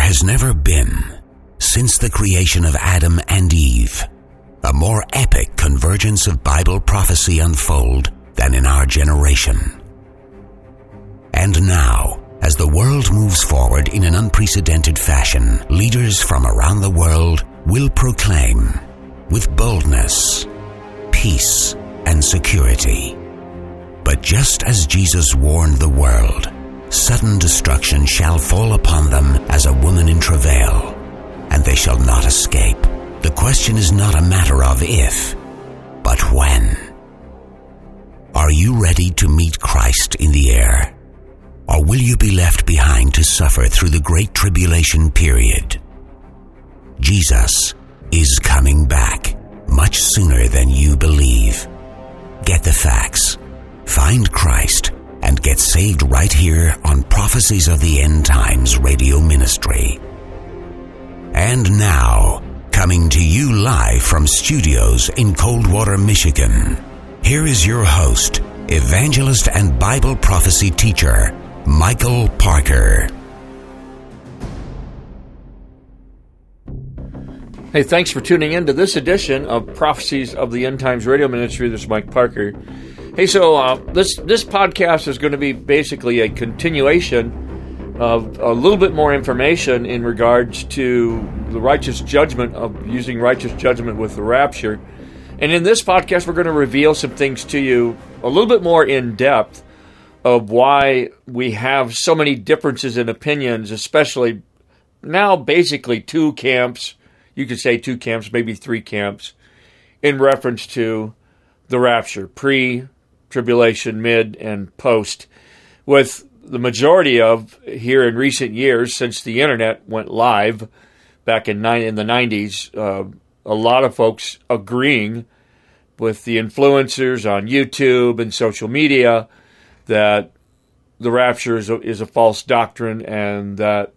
has never been, since the creation of Adam and Eve, a more epic convergence of Bible prophecy unfold than in our generation. And now, as the world moves forward in an unprecedented fashion, leaders from around the world will proclaim, with boldness, peace and security. But just as Jesus warned the world, sudden destruction shall fall upon them as a woman in travail, and they shall not escape. The question is not a matter of if, but when. Are you ready to meet Christ in the air? Or will you be left behind to suffer through the great tribulation period? Jesus is coming back much sooner than you believe. Get the facts, find Christ, and get saved right here on Prophecies of the End Times radio ministry. And now, coming to you live from studios in Coldwater, Michigan, here is your host, evangelist and Bible prophecy teacher, Michael Parker. Hey, thanks for tuning in to this edition of Prophecies of the End Times radio ministry. This is Mike Parker. Hey, so this podcast is going to be basically a continuation of a little bit more information in regards to the righteous judgment of using righteous judgment with the rapture. And in this podcast, we're going to reveal some things to you a little bit more in depth of why we have so many differences in opinions, especially now basically two camps. You could say two camps, maybe three camps, in reference to the rapture, pre-tribulation, mid, and post, with the majority of, here in recent years, since the internet went live back in the 90s, a lot of folks agreeing with the influencers on YouTube and social media that the rapture is a false doctrine, and that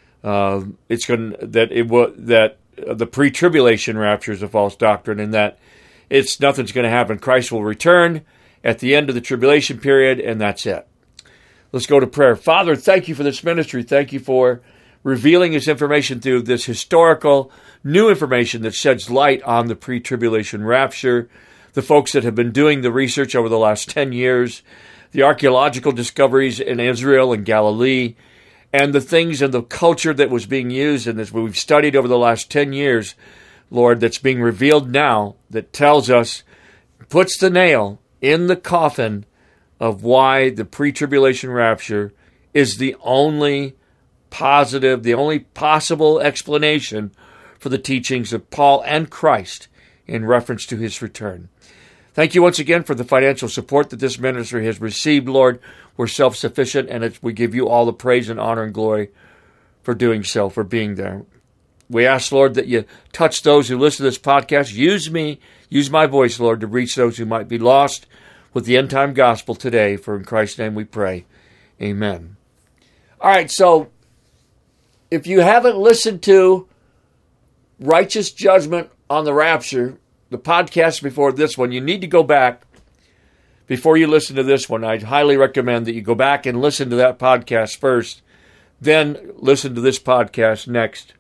the pre-tribulation rapture is a false doctrine, and that nothing's going to happen. Christ will return at the end of the tribulation period, and that's it. Let's go to prayer. Father, thank you for this ministry. Thank you for revealing this information through this historical, new information that sheds light on the pre-tribulation rapture, the folks that have been doing the research over the last 10 years, the archaeological discoveries in Israel and Galilee, and the things and the culture that was being used in this, we've studied over the last 10 years, Lord, that's being revealed now, that tells us, puts the nail in the coffin of why the pre-tribulation rapture is the only positive, the only possible explanation for the teachings of Paul and Christ in reference to his return. Thank you once again for the financial support that this ministry has received, Lord. We're self-sufficient, and we give you all the praise and honor and glory for doing so, for being there. We ask, Lord, that you touch those who listen to this podcast. Use me, use my voice, Lord, to reach those who might be lost with the end-time gospel today. For in Christ's name we pray. Amen. All right, so if you haven't listened to Righteous Judgment on the Rapture, the podcast before this one, you need to go back before you listen to this one. I'd highly recommend that you go back and listen to that podcast first, then listen to this podcast next.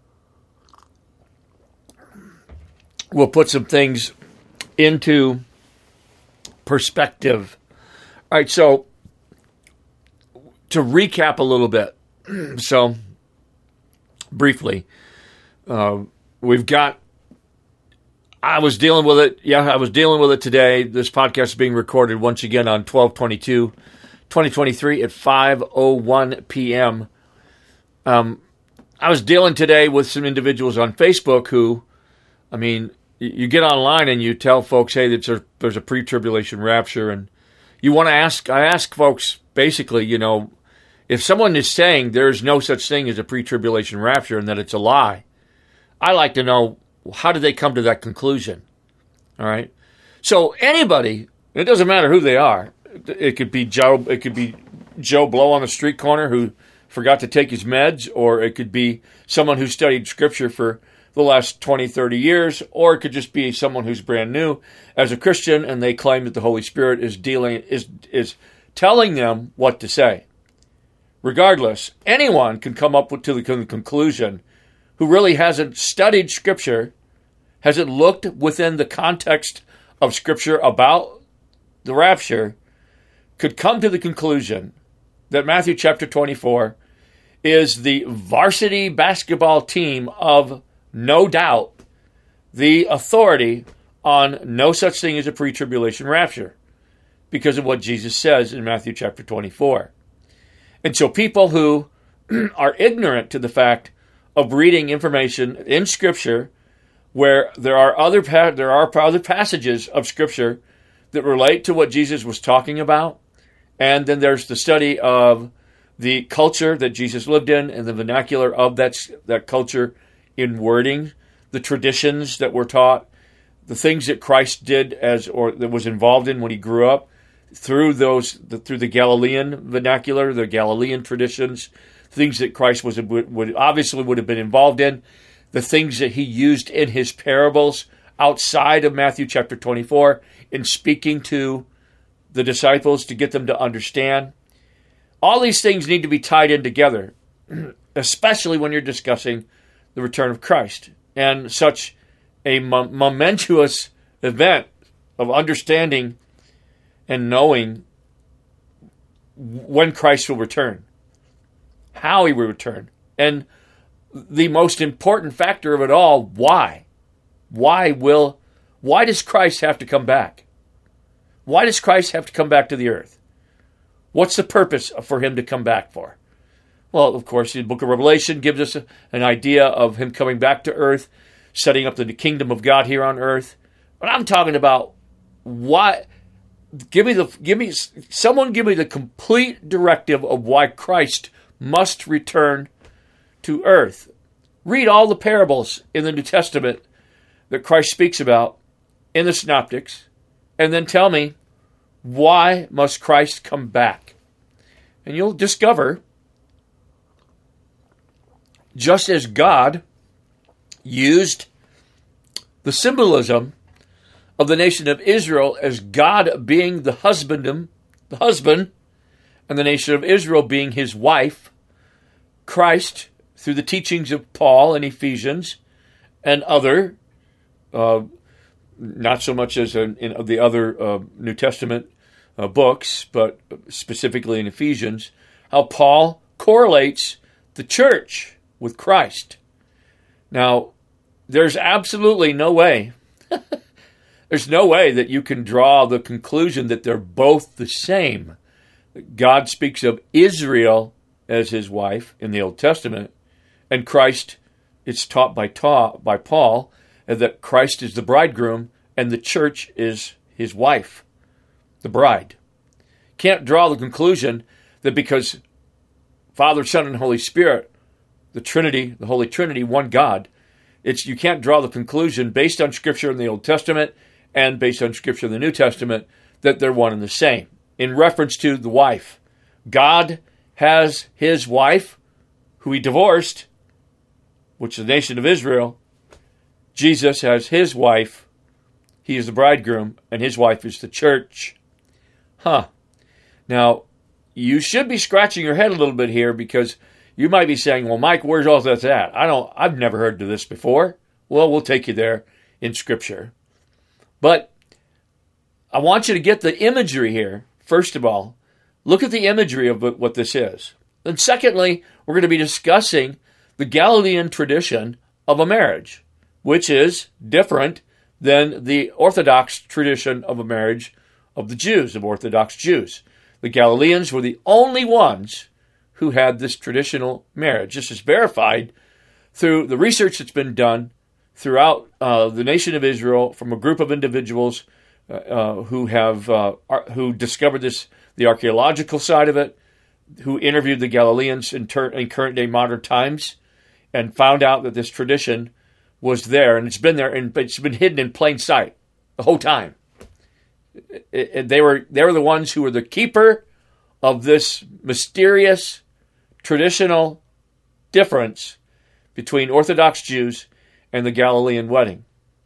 We'll put some things into perspective. All right, so to recap a little bit, so briefly, I was dealing with it. Yeah, I was dealing with it today. This podcast is being recorded once again on 12/22/2023 at 5:01 p.m. I was dealing today with some individuals on Facebook who, I mean, you get online and you tell folks, hey, there's a pre-tribulation rapture, and you want to ask. I ask folks basically, if someone is saying there's no such thing as a pre-tribulation rapture and that it's a lie, I like to know, how did they come to that conclusion? All right. So anybody, it doesn't matter who they are. It could be Joe Blow on the street corner who forgot to take his meds, or it could be someone who studied Scripture for the last 20, 30 years, or it could just be someone who's brand new as a Christian and they claim that the Holy Spirit is telling them what to say. Regardless, anyone can come up to the conclusion who really hasn't studied Scripture, hasn't looked within the context of Scripture about the rapture, could come to the conclusion that Matthew chapter 24 is the varsity basketball team of, no doubt, the authority on no such thing as a pre-tribulation rapture because of what Jesus says in Matthew chapter 24. And so people who are ignorant to the fact of reading information in Scripture where there are other passages of Scripture that relate to what Jesus was talking about, and then there's the study of the culture that Jesus lived in and the vernacular of that culture in wording, the traditions that were taught, the things that Christ did or that was involved in when he grew up, through the Galilean vernacular, the Galilean traditions, things that Christ would have been involved in, the things that he used in his parables outside of Matthew chapter 24 in speaking to the disciples to get them to understand. All these things need to be tied in together, especially when you're discussing the return of Christ and such a momentous event of understanding and knowing when Christ will return, how he will return, and the most important factor of it all, why? Why does Christ have to come back? Why does Christ have to come back to the earth? What's the purpose for him to come back for? Well, of course, the book of Revelation gives us an idea of him coming back to earth, setting up the kingdom of God here on earth. But I'm talking about why. Someone give me the complete directive of why Christ must return to earth. Read all the parables in the New Testament that Christ speaks about in the Synoptics, and then tell me, why must Christ come back? And you'll discover, just as God used the symbolism of the nation of Israel as God being the husband, and the nation of Israel being his wife, Christ, through the teachings of Paul in Ephesians and other, not so much as in the other New Testament books, but specifically in Ephesians, how Paul correlates the church with Christ. Now, there's absolutely no way, there's no way that you can draw the conclusion that they're both the same. God speaks of Israel as his wife in the Old Testament, and Christ, it's taught by Paul, that Christ is the bridegroom and the church is his wife, the bride. Can't draw the conclusion that because Father, Son, and Holy Spirit, the Trinity, the Holy Trinity, one God, you can't draw the conclusion based on Scripture in the Old Testament and based on Scripture in the New Testament that they're one and the same. In reference to the wife, God has his wife, who he divorced, which is the nation of Israel. Jesus has his wife. He is the bridegroom, and his wife is the church. Now, you should be scratching your head a little bit here, because you might be saying, well, Mike, where's all that at? I've never heard of this before. Well, we'll take you there in Scripture. But I want you to get the imagery here. First of all, look at the imagery of what this is. And secondly, we're going to be discussing the Galilean tradition of a marriage, which is different than the Orthodox tradition of a marriage of the Jews, of Orthodox Jews. The Galileans were the only ones who had this traditional marriage. This is verified through the research that's been done throughout the nation of Israel from a group of individuals who discovered this, the archaeological side of it, who interviewed the Galileans in current day modern times, and found out that this tradition was there, and it's been there, and it's been hidden in plain sight the whole time. They were the ones who were the keeper of this mysterious traditional difference between Orthodox Jews and the Galilean wedding.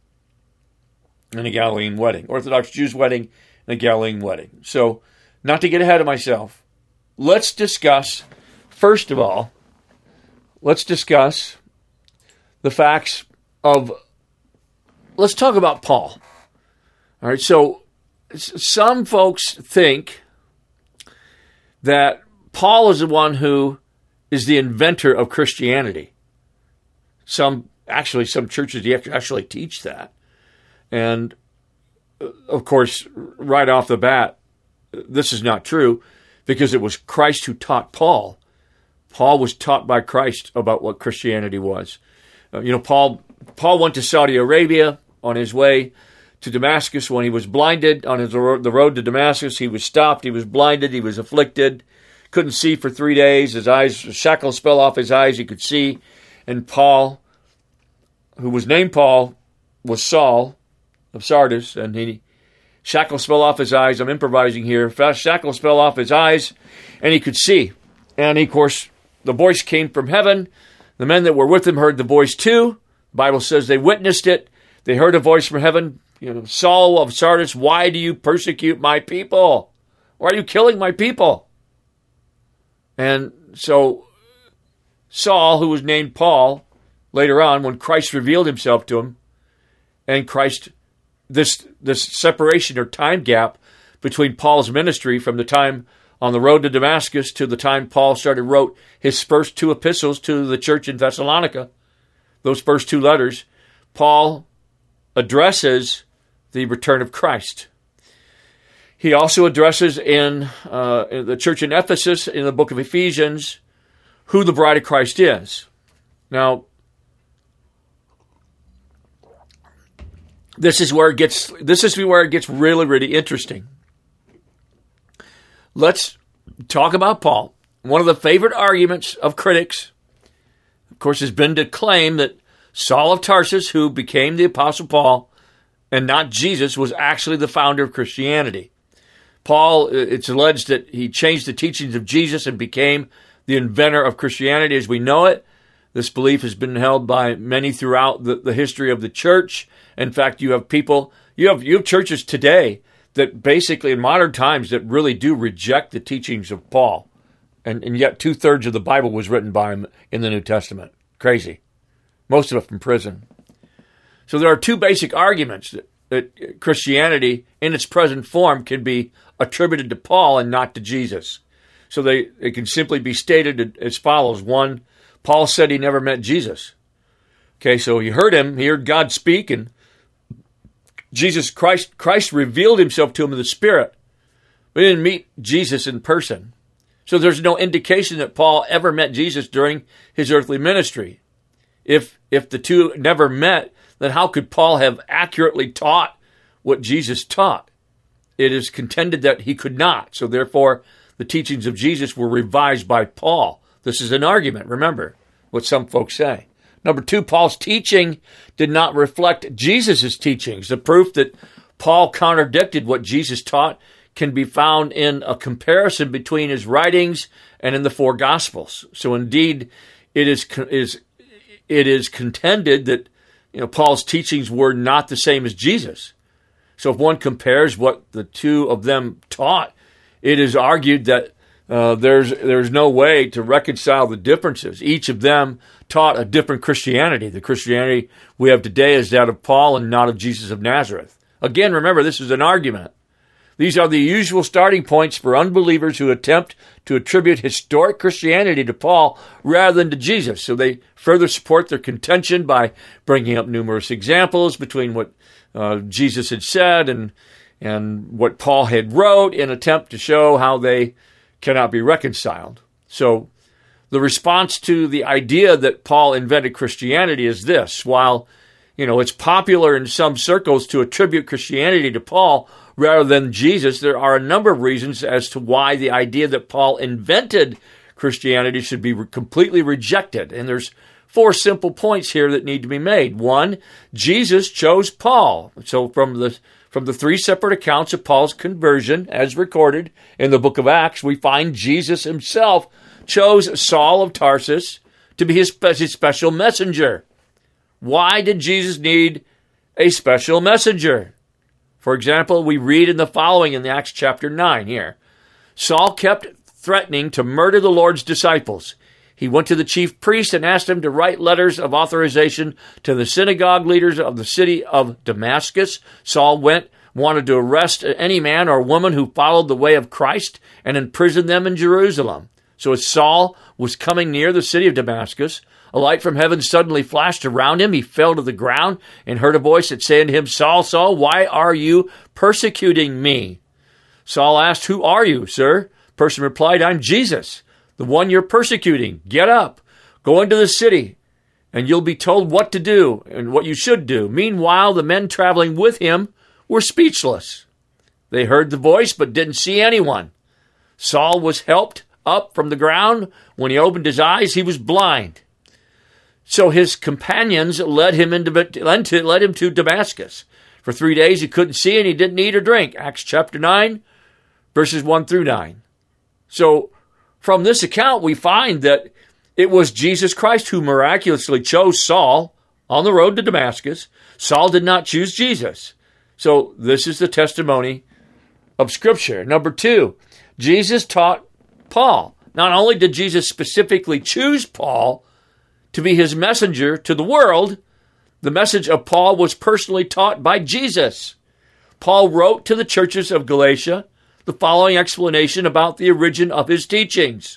Orthodox Jews' wedding and a Galilean wedding. So, not to get ahead of myself, let's discuss first of all, let's discuss the facts of, let's talk about Paul. All right, so some folks think that Paul is the one who is the inventor of Christianity. Some churches actually teach that. And, of course, right off the bat, this is not true because it was Christ who taught Paul. Paul was taught by Christ about what Christianity was. Paul went to Saudi Arabia on his way to Damascus when he was blinded. On the road to Damascus, he was stopped, he was blinded, he was afflicted, couldn't see for 3 days. His eyes, shackles fell off his eyes, he could see. And Paul, who was named Paul, was Saul of Sardis, and shackles fell off his eyes. I'm improvising here. Shackles fell off his eyes, and he could see. And, of course, the voice came from heaven. The men that were with him heard the voice too. The Bible says they witnessed it. They heard a voice from heaven. Saul of Sardis, why do you persecute my people? Why are you killing my people? And so Saul, who was named Paul, later on, when Christ revealed himself to him, and Christ, this separation or time gap between Paul's ministry from the time on the road to Damascus to the time Paul wrote his first 2 epistles to the church in Thessalonica, those first 2 letters, Paul addresses the return of Christ. He also addresses in the church in Ephesus, in the book of Ephesians, who the bride of Christ is. Now, this is where it gets really, really interesting. Let's talk about Paul. One of the favorite arguments of critics, of course, has been to claim that Saul of Tarsus, who became the Apostle Paul, and not Jesus, was actually the founder of Christianity. Paul, it's alleged that he changed the teachings of Jesus and became the inventor of Christianity as we know it. This belief has been held by many throughout the history of the church. In fact, you have churches today that basically in modern times that really do reject the teachings of Paul. And yet 2/3 of the Bible was written by him in the New Testament. Crazy. Most of it from prison. So there are 2 basic arguments that Christianity in its present form can be attributed to Paul and not to Jesus. So it can simply be stated as follows. 1, Paul said he never met Jesus. Okay, so he heard God speak, and Christ revealed himself to him in the Spirit. But he didn't meet Jesus in person. So there's no indication that Paul ever met Jesus during his earthly ministry. If the 2 never met, then how could Paul have accurately taught what Jesus taught? It is contended that he could not. So therefore, the teachings of Jesus were revised by Paul. This is an argument, remember, what some folks say. Number 2, Paul's teaching did not reflect Jesus' teachings. The proof that Paul contradicted what Jesus taught can be found in a comparison between his writings and in the 4 Gospels. So indeed, it is contended that Paul's teachings were not the same as Jesus. So if one compares what the 2 of them taught, it is argued that there's no way to reconcile the differences. Each of them taught a different Christianity. The Christianity we have today is that of Paul and not of Jesus of Nazareth. Again, remember, this is an argument. These are the usual starting points for unbelievers who attempt to attribute historic Christianity to Paul rather than to Jesus. So they further support their contention by bringing up numerous examples between what Jesus had said and what Paul had wrote in an attempt to show how they cannot be reconciled. So the response to the idea that Paul invented Christianity is this. While, it's popular in some circles to attribute Christianity to Paul rather than Jesus, there are a number of reasons as to why the idea that Paul invented Christianity should be completely rejected. And there's 4 simple points here that need to be made. 1, Jesus chose Paul. So from the 3 separate accounts of Paul's conversion, as recorded in the book of Acts, we find Jesus himself chose Saul of Tarsus to be his special messenger. Why did Jesus need a special messenger? For example, we read in the following in Acts chapter 9 here. Saul kept threatening to murder the Lord's disciples. He went to the chief priest and asked him to write letters of authorization to the synagogue leaders of the city of Damascus. Saul wanted to arrest any man or woman who followed the way of Christ and imprison them in Jerusalem. So as Saul was coming near the city of Damascus, a light from heaven suddenly flashed around him. He fell to the ground and heard a voice that said to him, "Saul, Saul, why are you persecuting me?" Saul asked, "Who are you, sir?" The person replied, "I'm Jesus, the one you're persecuting. Get up, go into the city, and you'll be told what to do and what you should do." Meanwhile, the men traveling with him were speechless. They heard the voice but didn't see anyone. Saul was helped up from the ground. When he opened his eyes, he was blind. So his companions led him to Damascus. For 3 days he couldn't see and he didn't eat or drink. Acts chapter 9, verses 1 through 9. So from this account, we find that it was Jesus Christ who miraculously chose Saul on the road to Damascus. Saul did not choose Jesus. So this is the testimony of Scripture. Number 2, Jesus taught Paul. Not only did Jesus specifically choose Paul to be his messenger to the world, the message of Paul was personally taught by Jesus. Paul wrote to the churches of Galatia the following explanation about the origin of his teachings.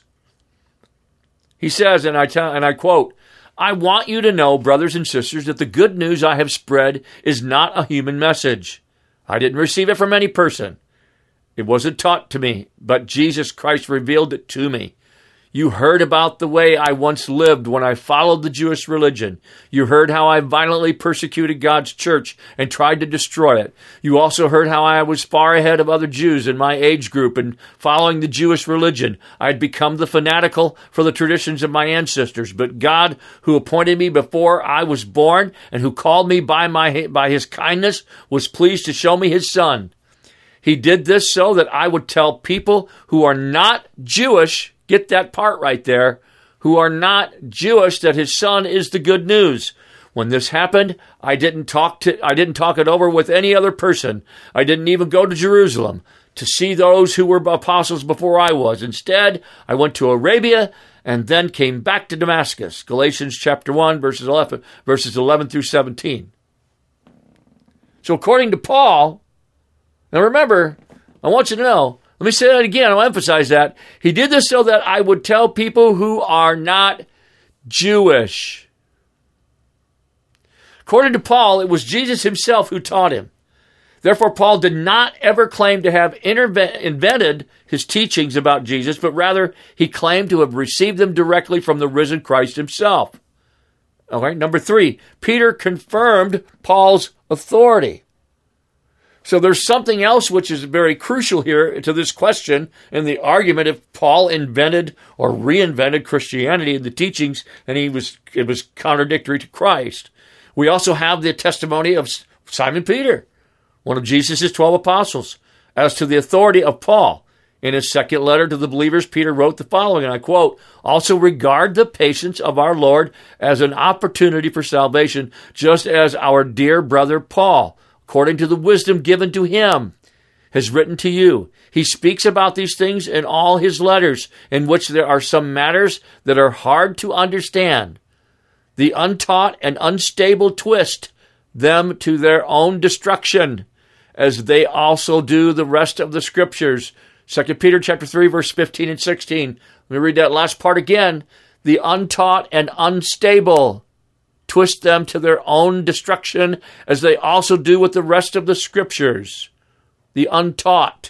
He says, and I quote, "I want you to know, brothers and sisters, that the good news I have spread is not a human message. I didn't receive it from any person. It wasn't taught to me, but Jesus Christ revealed it to me. You heard about the way I once lived when I followed the Jewish religion. You heard how I violently persecuted God's church and tried to destroy it. You also heard how I was far ahead of other Jews in my age group in following the Jewish religion. I had become the fanatical for the traditions of my ancestors. But God, who appointed me before I was born and who called me by his kindness, was pleased to show me his Son. He did this so that I would tell people who are not Jewish, get that part right there, who are not Jewish, that his Son is the good news. When this happened, I didn't talk it over with any other person. I didn't even go to Jerusalem to see those who were apostles before I was. Instead, I went to Arabia and then came back to Damascus." Galatians chapter 1, verses 11 through 17. So according to Paul, now remember, I want you to know, let me say that again, I'll emphasize that. He did this so that I would tell people who are not Jewish. According to Paul, it was Jesus himself who taught him. Therefore, Paul did not ever claim to have invented his teachings about Jesus, but rather he claimed to have received them directly from the risen Christ himself. Okay, number 3, Peter confirmed Paul's authority. So there's something else which is very crucial here to this question and the argument if Paul invented or reinvented Christianity and the teachings, and it was contradictory to Christ. We also have the testimony of Simon Peter, one of Jesus' 12 apostles, as to the authority of Paul. In his second letter to the believers, Peter wrote the following, and I quote, "Also regard the patience of our Lord as an opportunity for salvation, just as our dear brother Paul, according to the wisdom given to him, has written to you. He speaks about these things in all his letters, in which there are some matters that are hard to understand. The untaught and unstable twist them to their own destruction, as they also do the rest of the Scriptures." 2 Peter chapter 3, verse 15 and 16. Let me read that last part again. The untaught and unstable twist them to their own destruction, as they also do with the rest of the Scriptures. The untaught.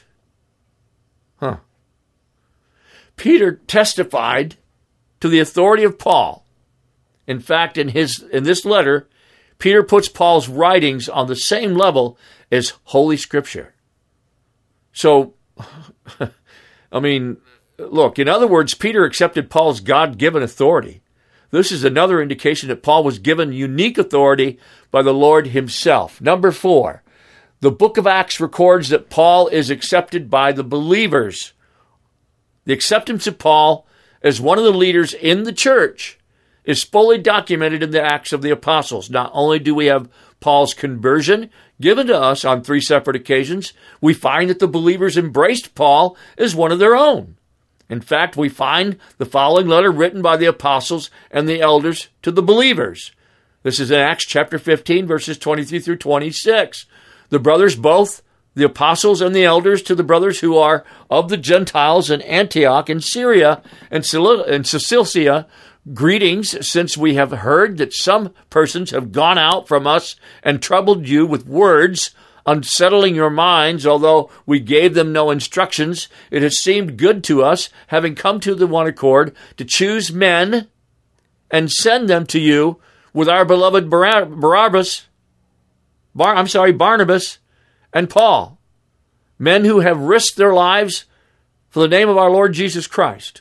Peter testified to the authority of Paul. In fact, in this letter, Peter puts Paul's writings on the same level as Holy Scripture. So, I mean, look, in other words, Peter accepted Paul's God-given authority. This is another indication that Paul was given unique authority by the Lord himself. Number 4, the book of Acts records that Paul is accepted by the believers. The acceptance of Paul as one of the leaders in the church is fully documented in the Acts of the Apostles. Not only do we have Paul's conversion given to us on 3 separate occasions, we find that the believers embraced Paul as one of their own. In fact, we find the following letter written by the apostles and the elders to the believers. This is in Acts chapter 15, verses 23 through 26. The brothers, both the apostles and the elders, to the brothers who are of the Gentiles in Antioch and Syria and Cilicia, greetings, since we have heard that some persons have gone out from us and troubled you with words, unsettling your minds, although we gave them no instructions. It has seemed good to us, having come to the one accord, to choose men and send them to you with our beloved Barnabas and Paul, men who have risked their lives for the name of our Lord Jesus Christ.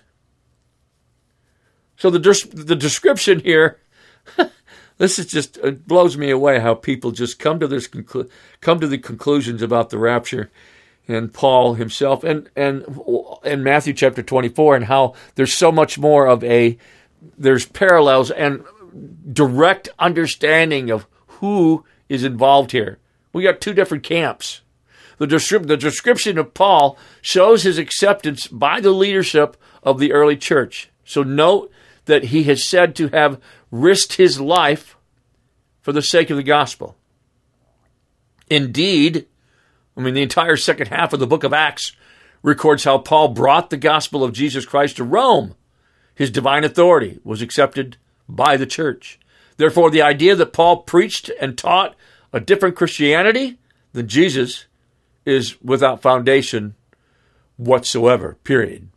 So the description here, this is just, it blows me away how people just come to the conclusions about the rapture, and Paul himself, and Matthew chapter 24, and how there's so much more of there's parallels and direct understanding of who is involved here. We got two different camps. The description of Paul shows his acceptance by the leadership of the early church. So note that he is said to have risked his life for the sake of the gospel. Indeed, the entire second half of the book of Acts records how Paul brought the gospel of Jesus Christ to Rome. His divine authority was accepted by the church. Therefore, the idea that Paul preached and taught a different Christianity than Jesus is without foundation whatsoever, period.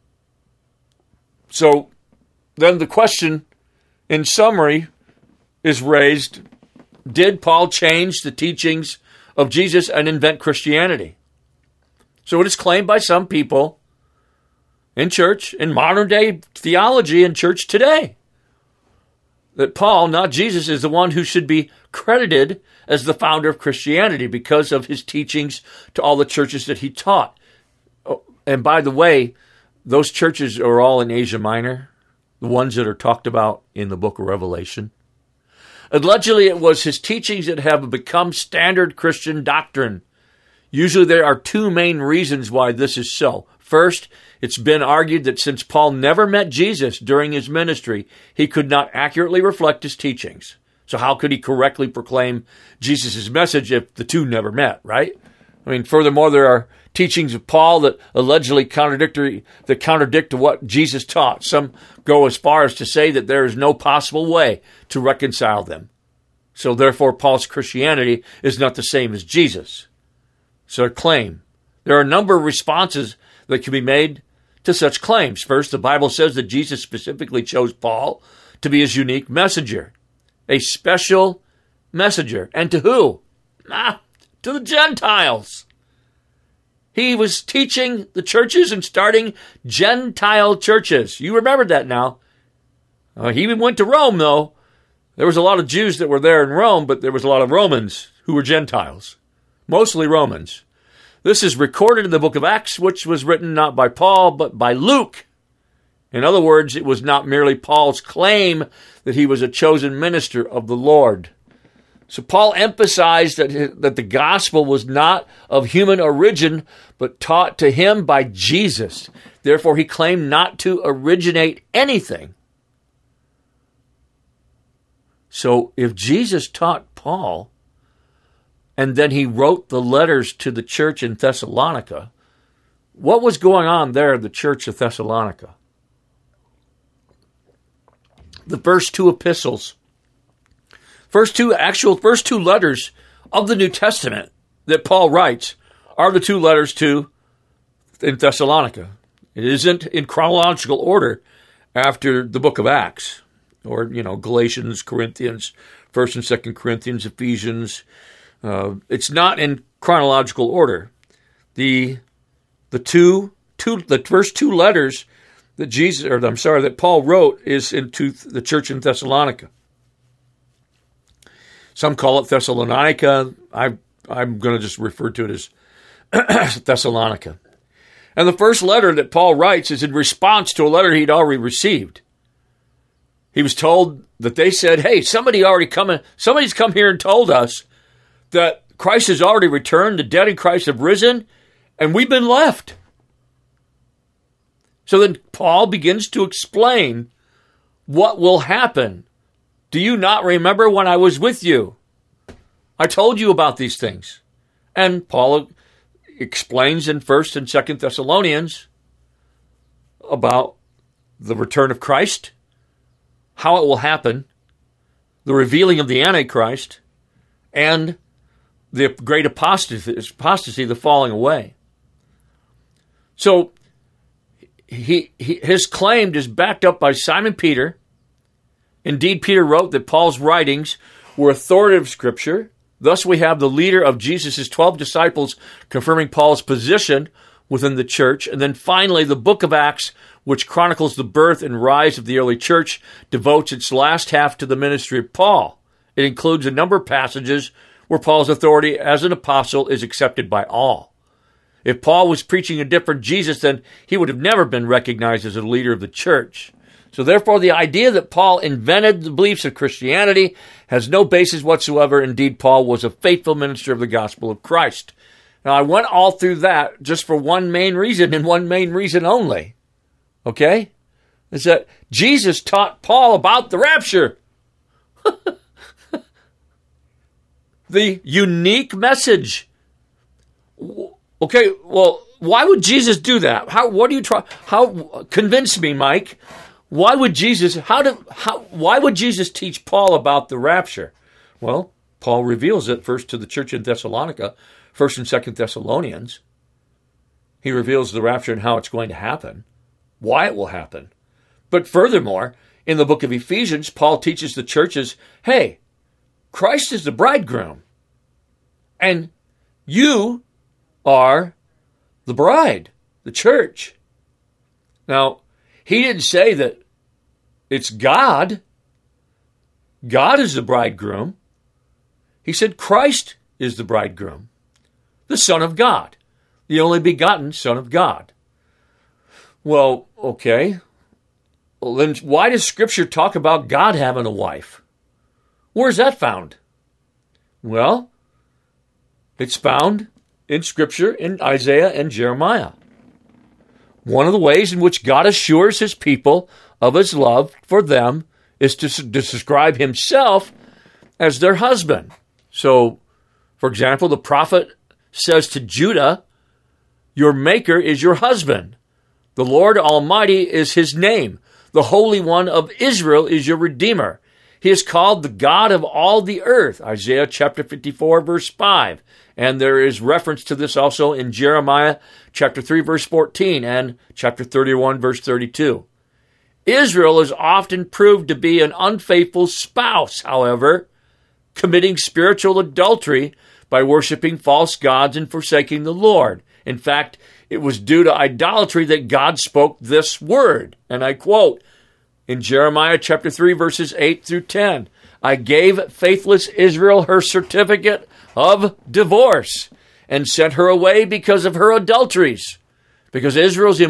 So then the question, in summary, is raised: did Paul change the teachings of Jesus and invent Christianity? So it is claimed by some people in church, in modern day theology in church today, that Paul, not Jesus, is the one who should be credited as the founder of Christianity because of his teachings to all the churches that he taught. Oh, and by the way, those churches are all in Asia Minor, the ones that are talked about in the book of Revelation. Allegedly, it was his teachings that have become standard Christian doctrine. Usually there are two main reasons why this is so. First, it's been argued that since Paul never met Jesus during his ministry, he could not accurately reflect his teachings. So how could he correctly proclaim Jesus' message if the two never met, right? Furthermore, there are teachings of Paul that allegedly contradict what Jesus taught. Some go as far as to say that there is no possible way to reconcile them. So therefore, Paul's Christianity is not the same as Jesus. So a claim. There are a number of responses that can be made to such claims. First, the Bible says that Jesus specifically chose Paul to be his unique messenger. A special messenger. And to who? To the Gentiles. He was teaching the churches and starting Gentile churches. You remember that now. He even went to Rome, though. There was a lot of Jews that were there in Rome, but there was a lot of Romans who were Gentiles. Mostly Romans. This is recorded in the book of Acts, which was written not by Paul, but by Luke. In other words, it was not merely Paul's claim that he was a chosen minister of the Lord. So Paul emphasized that the gospel was not of human origin, but taught to him by Jesus. Therefore, he claimed not to originate anything. So if Jesus taught Paul, and then he wrote the letters to the church in Thessalonica, what was going on there in the church of Thessalonica? The first two epistles, first two letters of the New Testament that Paul writes are the two letters in Thessalonica. It isn't in chronological order after the book of Acts, or, Galatians, Corinthians, 1st and 2nd Corinthians, Ephesians. It's not in chronological order. The first two letters that Paul wrote is into the church in Thessalonica. Some call it Thessalonica. I'm going to just refer to it as Thessalonica. And the first letter that Paul writes is in response to a letter he'd already received. He was told that they said, hey, somebody's come here and told us that Christ has already returned, the dead in Christ have risen, and we've been left. So then Paul begins to explain what will happen. Do you not remember when I was with you? I told you about these things. And Paul explains in 1st and 2nd Thessalonians about the return of Christ, how it will happen, the revealing of the Antichrist, and the great apostasy, the falling away. So his claim is backed up by Simon Peter. Indeed, Peter wrote that Paul's writings were authoritative scripture. Thus, we have the leader of Jesus' 12 disciples confirming Paul's position within the church. And then finally, the book of Acts, which chronicles the birth and rise of the early church, devotes its last half to the ministry of Paul. It includes a number of passages where Paul's authority as an apostle is accepted by all. If Paul was preaching a different Jesus, then he would have never been recognized as a leader of the church. So therefore, the idea that Paul invented the beliefs of Christianity has no basis whatsoever. Indeed, Paul was a faithful minister of the gospel of Christ. Now, I went all through that just for one main reason and one main reason only. Okay? Is that Jesus taught Paul about the rapture. The unique message. Okay, well, why would Jesus do that? Convince me, Mike. Why would Jesus teach Paul about the rapture? Well, Paul reveals it first to the church in Thessalonica, 1st and 2nd Thessalonians. He reveals the rapture and how it's going to happen, why it will happen. But furthermore, in the book of Ephesians, Paul teaches the churches, hey, Christ is the bridegroom, and you are the bride, the church. Now, he didn't say that it's God. God is the bridegroom. He said Christ is the bridegroom, the Son of God, the only begotten Son of God. Well, okay. Well, then why does Scripture talk about God having a wife? Where's that found? Well, it's found in Scripture in Isaiah and Jeremiah. One of the ways in which God assures his people of his love for them is to describe himself as their husband. So, for example, the prophet says to Judah, your maker is your husband. The Lord Almighty is his name. The Holy One of Israel is your Redeemer. He is called the God of all the earth. Isaiah chapter 54, verse 5. And there is reference to this also in Jeremiah chapter 3, verse 14 and chapter 31, verse 32. Israel is often proved to be an unfaithful spouse, however, committing spiritual adultery by worshiping false gods and forsaking the Lord. In fact, it was due to idolatry that God spoke this word, and I quote, in Jeremiah chapter 3, verses 8 through 10, I gave faithless Israel her certificate of divorce and sent her away because of her adulteries. Because Israel's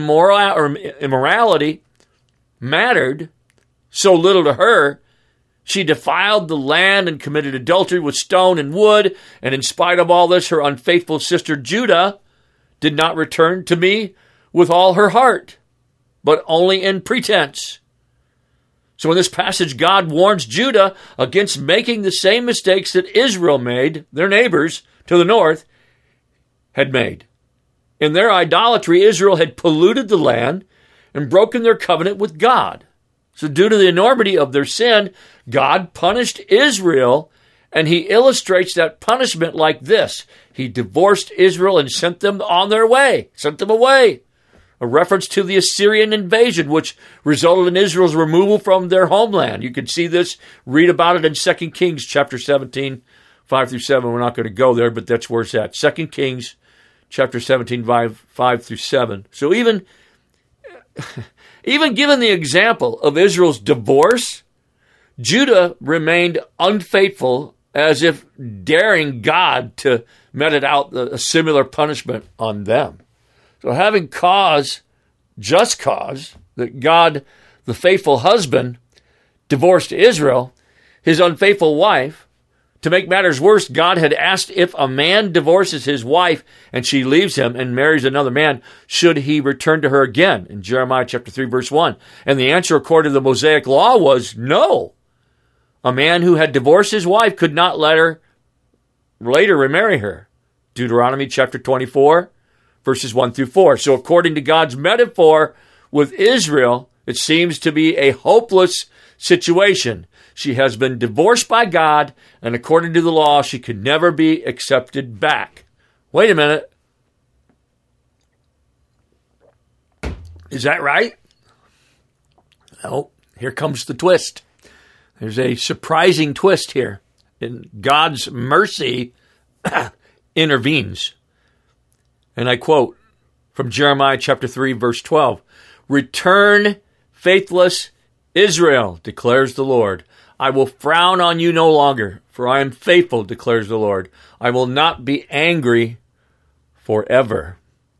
immorality mattered so little to her, she defiled the land and committed adultery with stone and wood, and in spite of all this, her unfaithful sister Judah did not return to me with all her heart, but only in pretense. So in this passage, God warns Judah against making the same mistakes that Israel made, their neighbors to the north, had made. In their idolatry, Israel had polluted the land and broken their covenant with God. So due to the enormity of their sin, God punished Israel, and he illustrates that punishment like this. He divorced Israel and sent them on their way, sent them away. A reference to the Assyrian invasion, which resulted in Israel's removal from their homeland. You can see this, read about it in 2 Kings chapter 17, 5 through 7. We're not going to go there, but that's where it's at. 2 Kings chapter 17, 5 through 7. So even given the example of Israel's divorce, Judah remained unfaithful, as if daring God to mete out a similar punishment on them. So having just cause, that God, the faithful husband, divorced Israel, his unfaithful wife To make matters worse, God had asked if a man divorces his wife and she leaves him and marries another man, should he return to her again? In Jeremiah chapter 3, verse 1. And the answer according to the Mosaic law was no. A man who had divorced his wife could not later remarry her. Deuteronomy chapter 24, verses 1 through 4. So according to God's metaphor with Israel, it seems to be a hopeless situation. She has been divorced by God, and according to the law, she could never be accepted back. Wait a minute. Is that right? No, here comes the twist. There's a surprising twist here. And God's mercy intervenes. And I quote from Jeremiah chapter 3, verse 12. Return, faithless Israel, declares the Lord. I will frown on you no longer, for I am faithful, declares the Lord. I will not be angry forever.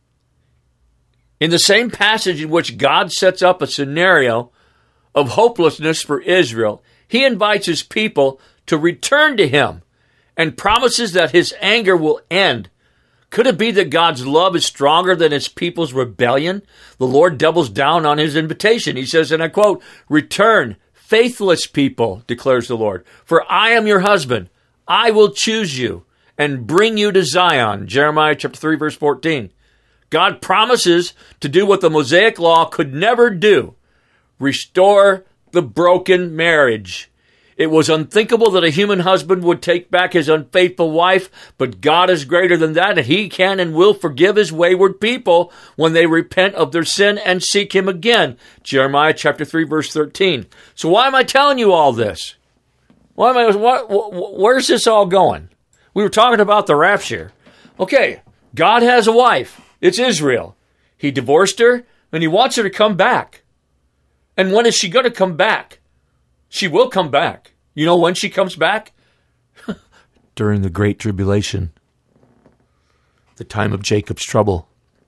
In the same passage in which God sets up a scenario of hopelessness for Israel, he invites his people to return to him and promises that his anger will end. Could it be that God's love is stronger than his people's rebellion? The Lord doubles down on his invitation. He says, and I quote, return, faithless people, declares the Lord, for I am your husband. I will choose you and bring you to Zion. Jeremiah chapter 3, verse 14. God promises to do what the Mosaic law could never do. Restore the broken marriage. It was unthinkable that a human husband would take back his unfaithful wife, but God is greater than that, and he can and will forgive his wayward people when they repent of their sin and seek him again. Jeremiah chapter 3, verse 13. So why am I telling you all this? Where's this all going? We were talking about the rapture. Okay, God has a wife. It's Israel. He divorced her, and he wants her to come back. And when is she going to come back? She will come back. You know when she comes back? During the Great Tribulation. The time of Jacob's trouble.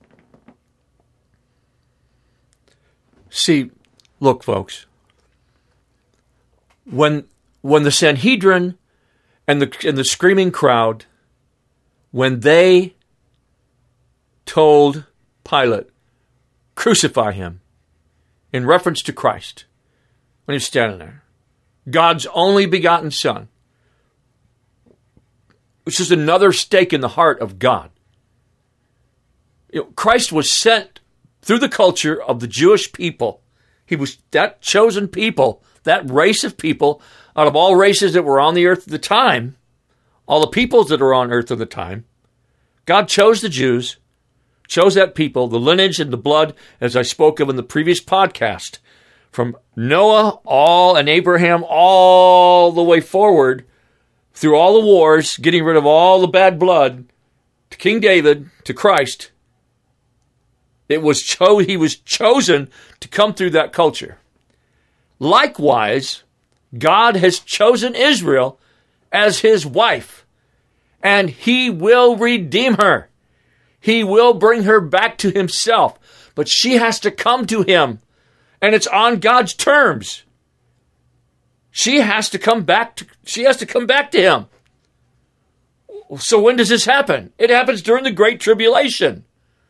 See, look, folks. When the Sanhedrin and the screaming crowd, when they told Pilate, crucify him, in reference to Christ, when he's standing there, God's only begotten Son, which is another stake in the heart of God. Christ was sent through the culture of the Jewish people. He was that chosen people, that race of people, out of all races that were on the earth at the time, all the peoples that are on earth at the time. God chose the Jews, chose that people, the lineage and the blood, as I spoke of in the previous podcast, from Noah and Abraham all the way forward through all the wars, getting rid of all the bad blood, to King David, to Christ. He was chosen to come through that culture. Likewise, God has chosen Israel as his wife, and he will redeem her. He will bring her back to himself, but she has to come to him. And it's on God's terms. She has to come back to him. So when does this happen? It happens during the Great Tribulation.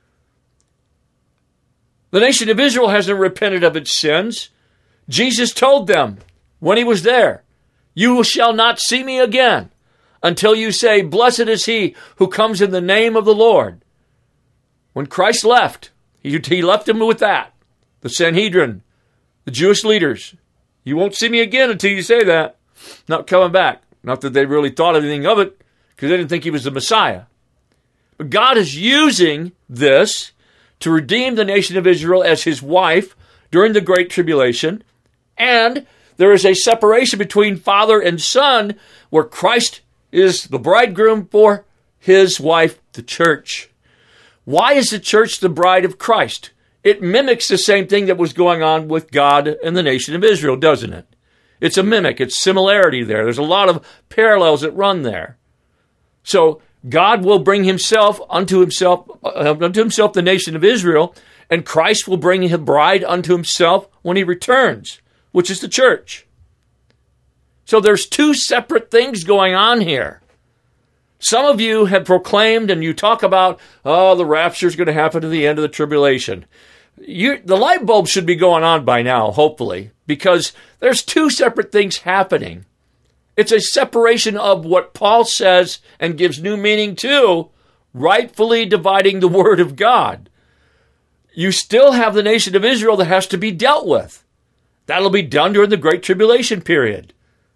The nation of Israel hasn't repented of its sins. Jesus told them when he was there, you shall not see me again until you say, blessed is he who comes in the name of the Lord. When Christ left, he left them with that. The Sanhedrin, the Jewish leaders. You won't see me again until you say that. Not coming back. Not that they really thought anything of it, because they didn't think he was the Messiah. But God is using this to redeem the nation of Israel as his wife during the Great Tribulation. And there is a separation between father and son, where Christ is the bridegroom for his wife, the church. Why is the church the bride of Christ? It mimics the same thing that was going on with God and the nation of Israel, doesn't it? It's a mimic. It's similarity there. There's a lot of parallels that run there. So God will bring unto himself the nation of Israel, and Christ will bring his bride unto himself when he returns, which is the church. So there's two separate things going on here. Some of you have proclaimed and you talk about, the rapture is going to happen at the end of the tribulation. The light bulb should be going on by now, hopefully, because there's two separate things happening. It's a separation of what Paul says and gives new meaning to, rightfully dividing the word of God. You still have the nation of Israel that has to be dealt with. That'll be done during the Great Tribulation period.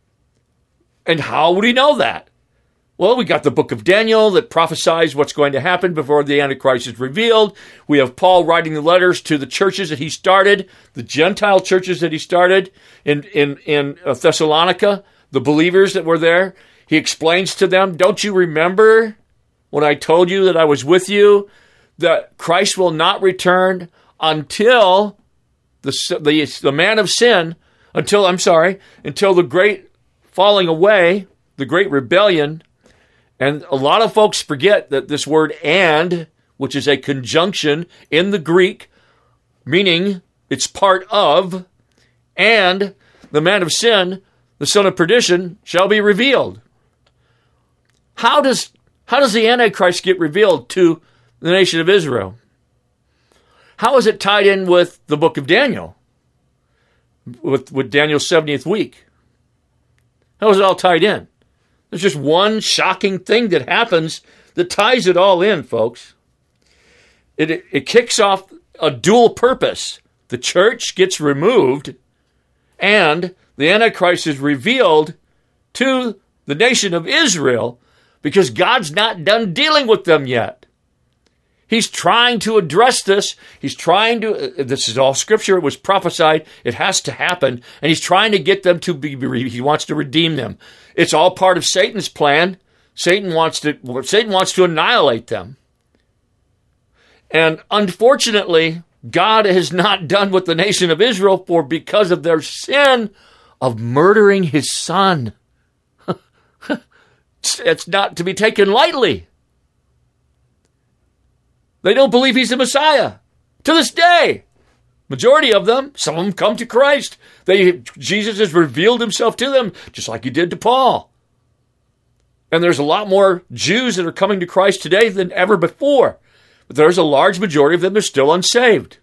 And how would he know that? Well, we got the book of Daniel that prophesies what's going to happen before the Antichrist is revealed. We have Paul writing the letters to the churches that he started, the Gentile churches that he started in Thessalonica, the believers that were there. He explains to them, don't you remember when I told you that I was with you, that Christ will not return until the man of sin, until the great falling away, the great rebellion. And a lot of folks forget that this word and, which is a conjunction in the Greek, meaning it's part of, and the man of sin, the son of perdition, shall be revealed. How does the Antichrist get revealed to the nation of Israel? How is it tied in with the book of Daniel? With Daniel's 70th week? How is it all tied in? There's just one shocking thing that happens that ties it all in, folks. It kicks off a dual purpose. The church gets removed, and the Antichrist is revealed to the nation of Israel because God's not done dealing with them yet. He's trying to address this. This is all scripture. It was prophesied. It has to happen. And he's trying to get them he wants to redeem them. It's all part of Satan's plan. Satan wants to annihilate them. And unfortunately, God has not done with the nation of Israel because of their sin of murdering his son. It's not to be taken lightly. They don't believe he's the Messiah. To this day, majority of them, some of them come to Christ. Jesus has revealed himself to them, just like he did to Paul. And there's a lot more Jews that are coming to Christ today than ever before. But there's a large majority of them that are still unsaved.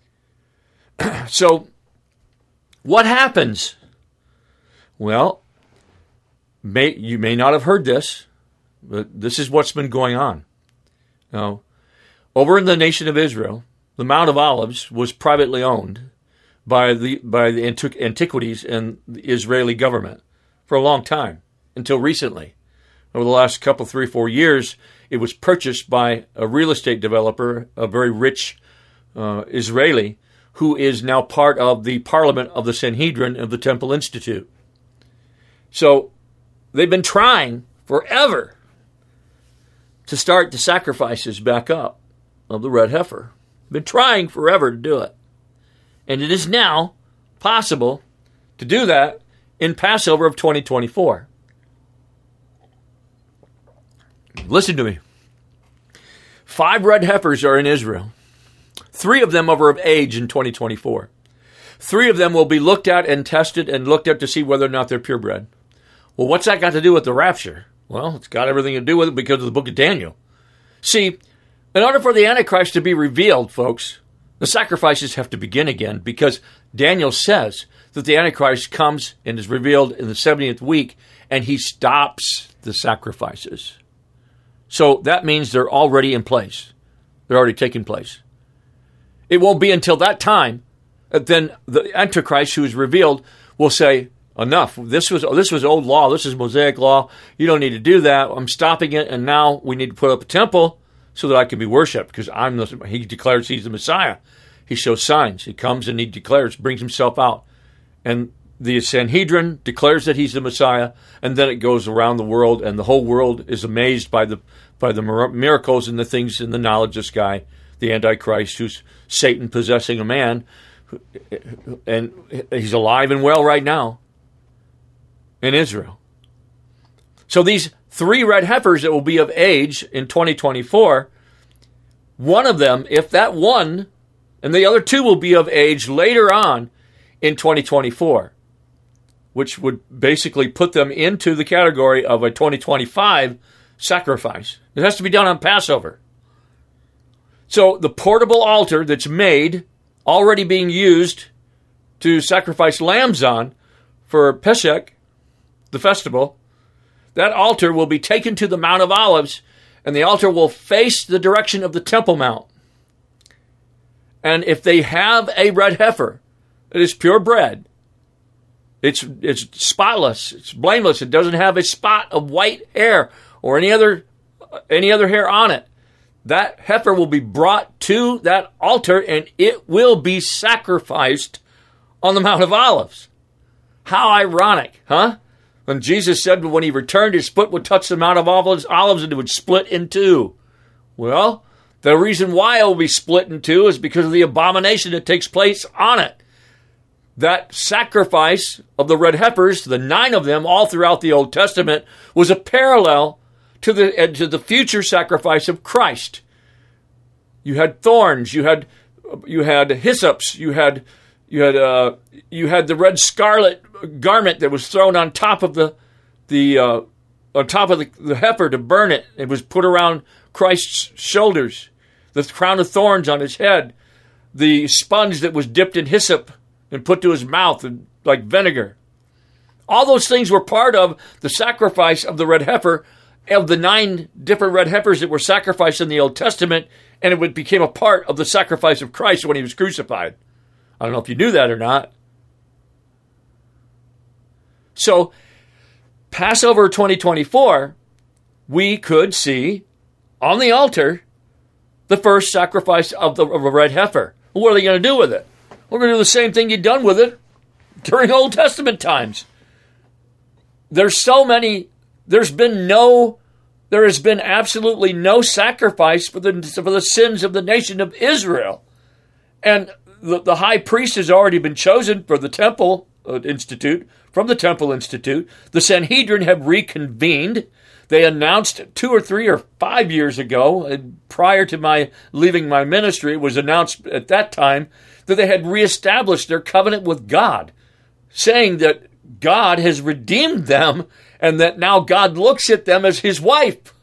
So, what happens? Well, you may not have heard this, but this is what's been going on. Now, over in the nation of Israel, the Mount of Olives was privately owned by the Antiquities and the Israeli government for a long time, until recently. Over the last 3 or 4 years, it was purchased by a real estate developer, a very rich Israeli, who is now part of the parliament of the Sanhedrin of the Temple Institute. So they've been trying forever to start the sacrifices back up of the red heifer. Been trying forever to do it. And it is now possible to do that in Passover of 2024. Listen to me. 5 red heifers are in Israel. 3 of them are of age in 2024. 3 of them will be looked at and tested and looked at to see whether or not they're purebred. Well, what's that got to do with the rapture? Well, it's got everything to do with it because of the book of Daniel. See, in order for the Antichrist to be revealed, folks, the sacrifices have to begin again because Daniel says that the Antichrist comes and is revealed in the 70th week and he stops the sacrifices. So that means they're already in place. They're already taking place. It won't be until that time that then the Antichrist who is revealed will say, enough. This was old law. This is Mosaic law. You don't need to do that. I'm stopping it, and now we need to put up a temple so that I can be worshipped because he declares he's the Messiah. He shows signs. He comes and he declares, brings himself out. And the Sanhedrin declares that he's the Messiah, and then it goes around the world, and the whole world is amazed by the miracles and the things and the knowledge of this guy, the Antichrist, who's Satan possessing a man, and he's alive and well right now in Israel. So these 3 red heifers that will be of age in 2024, one of them, if that one, and the other 2 will be of age later on in 2024. which would basically put them into the category of a 2025 sacrifice. It has to be done on Passover. So the portable altar that's made, already being used to sacrifice lambs on for Pesach, the festival, that altar will be taken to the Mount of Olives, and the altar will face the direction of the Temple Mount. And if they have a red heifer, it is purebred, it's spotless, it's blameless, it doesn't have a spot of white hair or any other hair on it, that heifer will be brought to that altar and it will be sacrificed on the Mount of Olives. How ironic, huh? When Jesus said when he returned, his foot would touch the Mount of Olives and it would split in two. Well, the reason why it will be split in two is because of the abomination that takes place on it. That sacrifice of the red heifers, the 9 of them all throughout the Old Testament, was a parallel to the future sacrifice of Christ. You had thorns, you had hyssops, you had the red scarlet garment that was thrown on top of the heifer to burn it. It was put around Christ's shoulders. The crown of thorns on his head, the sponge that was dipped in hyssop and put to his mouth like vinegar. All those things were part of the sacrifice of the red heifer, of the 9 different red heifers that were sacrificed in the Old Testament, and it became a part of the sacrifice of Christ when he was crucified. I don't know if you knew that or not. So, Passover 2024, we could see on the altar the first sacrifice of a red heifer. Well, what are they going to do with it? We're going to do the same thing you'd done with it during Old Testament times. There has been absolutely no sacrifice for the sins of the nation of Israel. And the high priest has already been chosen for the Temple Institute, from the Temple Institute. The Sanhedrin have reconvened. They announced 2 or 3 or 5 years ago, prior to my leaving my ministry, it was announced at that time that they had reestablished their covenant with God, saying that God has redeemed them and that now God looks at them as his wife.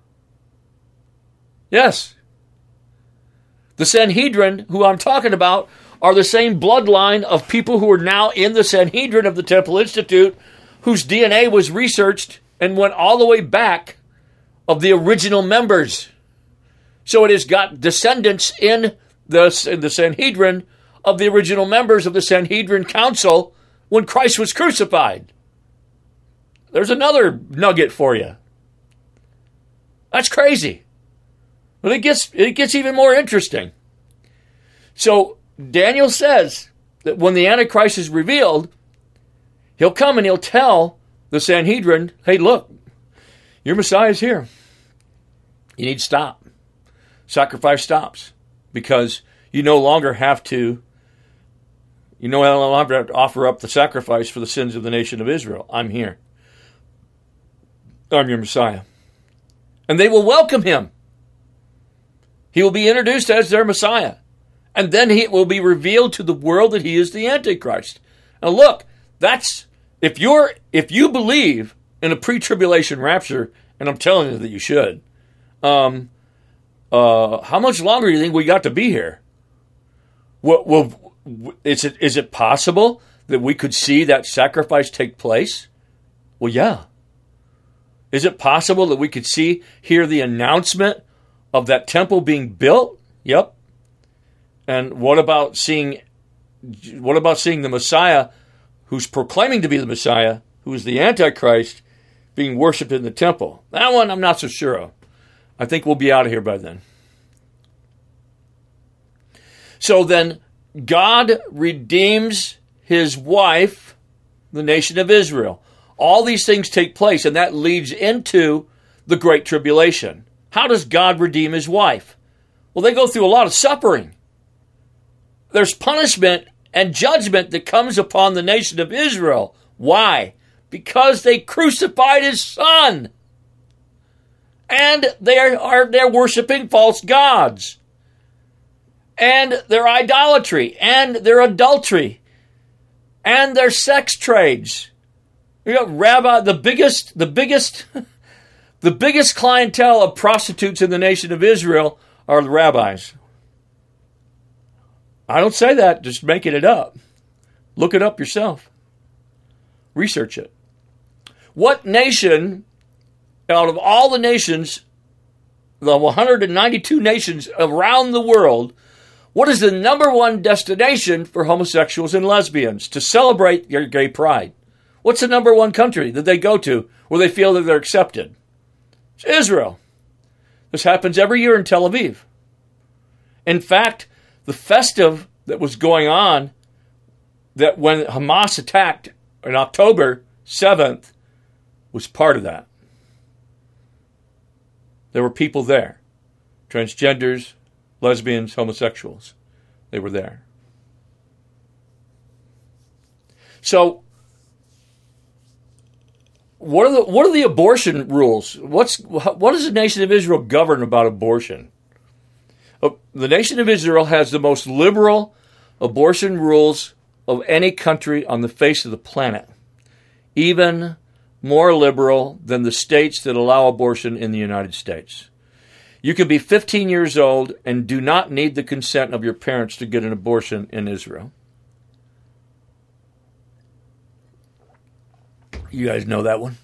Yes. The Sanhedrin, who I'm talking about, are the same bloodline of people who are now in the Sanhedrin of the Temple Institute, whose DNA was researched and went all the way back of the original members. So it has got descendants in the Sanhedrin of the original members of the Sanhedrin Council when Christ was crucified. There's another nugget for you. That's crazy. But it gets even more interesting. So Daniel says that when the Antichrist is revealed, he'll come and he'll tell the Sanhedrin, hey, look, your Messiah is here. You need to stop. Sacrifice stops. Because you no longer have to offer up the sacrifice for the sins of the nation of Israel. I'm here. I'm your Messiah. And they will welcome him. He will be introduced as their Messiah. And then it will be revealed to the world that he is the Antichrist. Now look, that's if you believe in a pre-tribulation rapture, and I'm telling you that you should, how much longer do you think we got to be here? Is it possible that we could see that sacrifice take place? Well, yeah. Is it possible that we could hear the announcement of that temple being built? Yep. And what about seeing the Messiah, who's proclaiming to be the Messiah, who is the Antichrist, being worshipped in the temple? That one I'm not so sure of. I think we'll be out of here by then. So then, God redeems his wife, the nation of Israel. All these things take place, and that leads into the Great Tribulation. How does God redeem his wife? Well, they go through a lot of suffering. There's punishment and judgment that comes upon the nation of Israel. Why? Because they crucified his son. And they're worshiping false gods. And their idolatry, and their adultery, and their sex trades, You got rabbi, the biggest clientele of prostitutes in the nation of Israel are the rabbis. I don't say that, just making it up. Look it up yourself. Research it. What nation, out of all the nations, the 192 nations around the world, what is the number one destination for homosexuals and lesbians to celebrate their gay pride? What's the number one country that they go to where they feel that they're accepted? It's Israel. This happens every year in Tel Aviv. In fact, the festive that was going on, that when Hamas attacked on October 7th, was part of that. There were people there. Transgenders, lesbians, homosexuals. They were there. So, what are the abortion rules? What does the nation of Israel govern about abortion? The nation of Israel has the most liberal abortion rules of any country on the face of the planet. Even more liberal than the states that allow abortion in the United States. You can be 15 years old and do not need the consent of your parents to get an abortion in Israel. You guys know that one.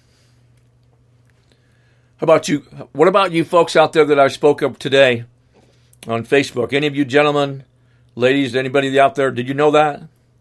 How about you? What about you folks out there that I spoke of today on Facebook? Any of you gentlemen, ladies, anybody out there, did you know that?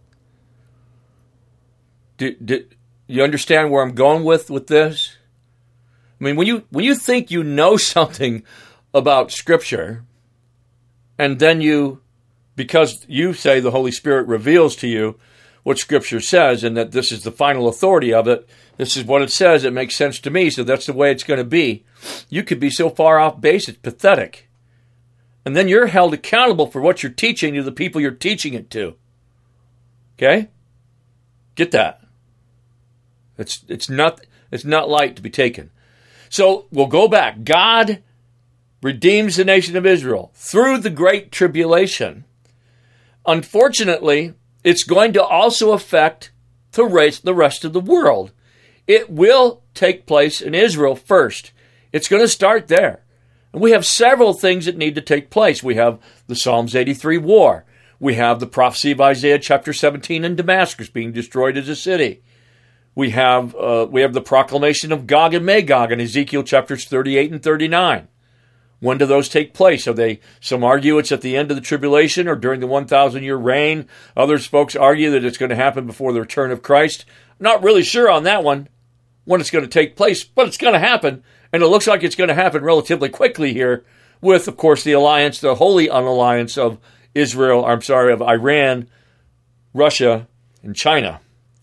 Did you understand where I'm going with this? I mean, when you think you know something about Scripture, and then because you say the Holy Spirit reveals to you what Scripture says, and that this is the final authority of it, this is what it says, it makes sense to me, so that's the way it's going to be. You could be so far off base, it's pathetic. And then you're held accountable for what you're teaching to the people you're teaching it to. Okay? Get that. It's not light to be taken. So we'll go back. God redeems the nation of Israel through the Great Tribulation. Unfortunately, it's going to also affect the rest of the world. It will take place in Israel first. It's going to start there. And we have several things that need to take place. We have the Psalms 83 war. We have the prophecy of Isaiah chapter 17 in Damascus being destroyed as a city. We have the proclamation of Gog and Magog in Ezekiel chapters 38 and 39. When do those take place? Some argue it's at the end of the tribulation or during the 1,000-year reign. Others folks argue that it's going to happen before the return of Christ. Not really sure on that one, when it's going to take place, but it's going to happen. And it looks like it's going to happen relatively quickly here with, of course, the holy alliance of of Iran, Russia, and China.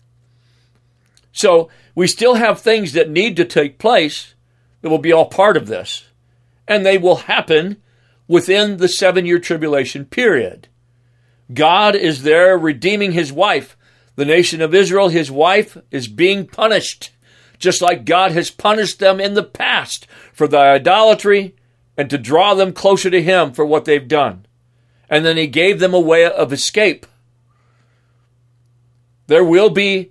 So we still have things that need to take place that will be all part of this. And they will happen within the 7-year tribulation period. God is there redeeming his wife. The nation of Israel, his wife, is being punished, just like God has punished them in the past for their idolatry and to draw them closer to him for what they've done. And then he gave them a way of escape. There will be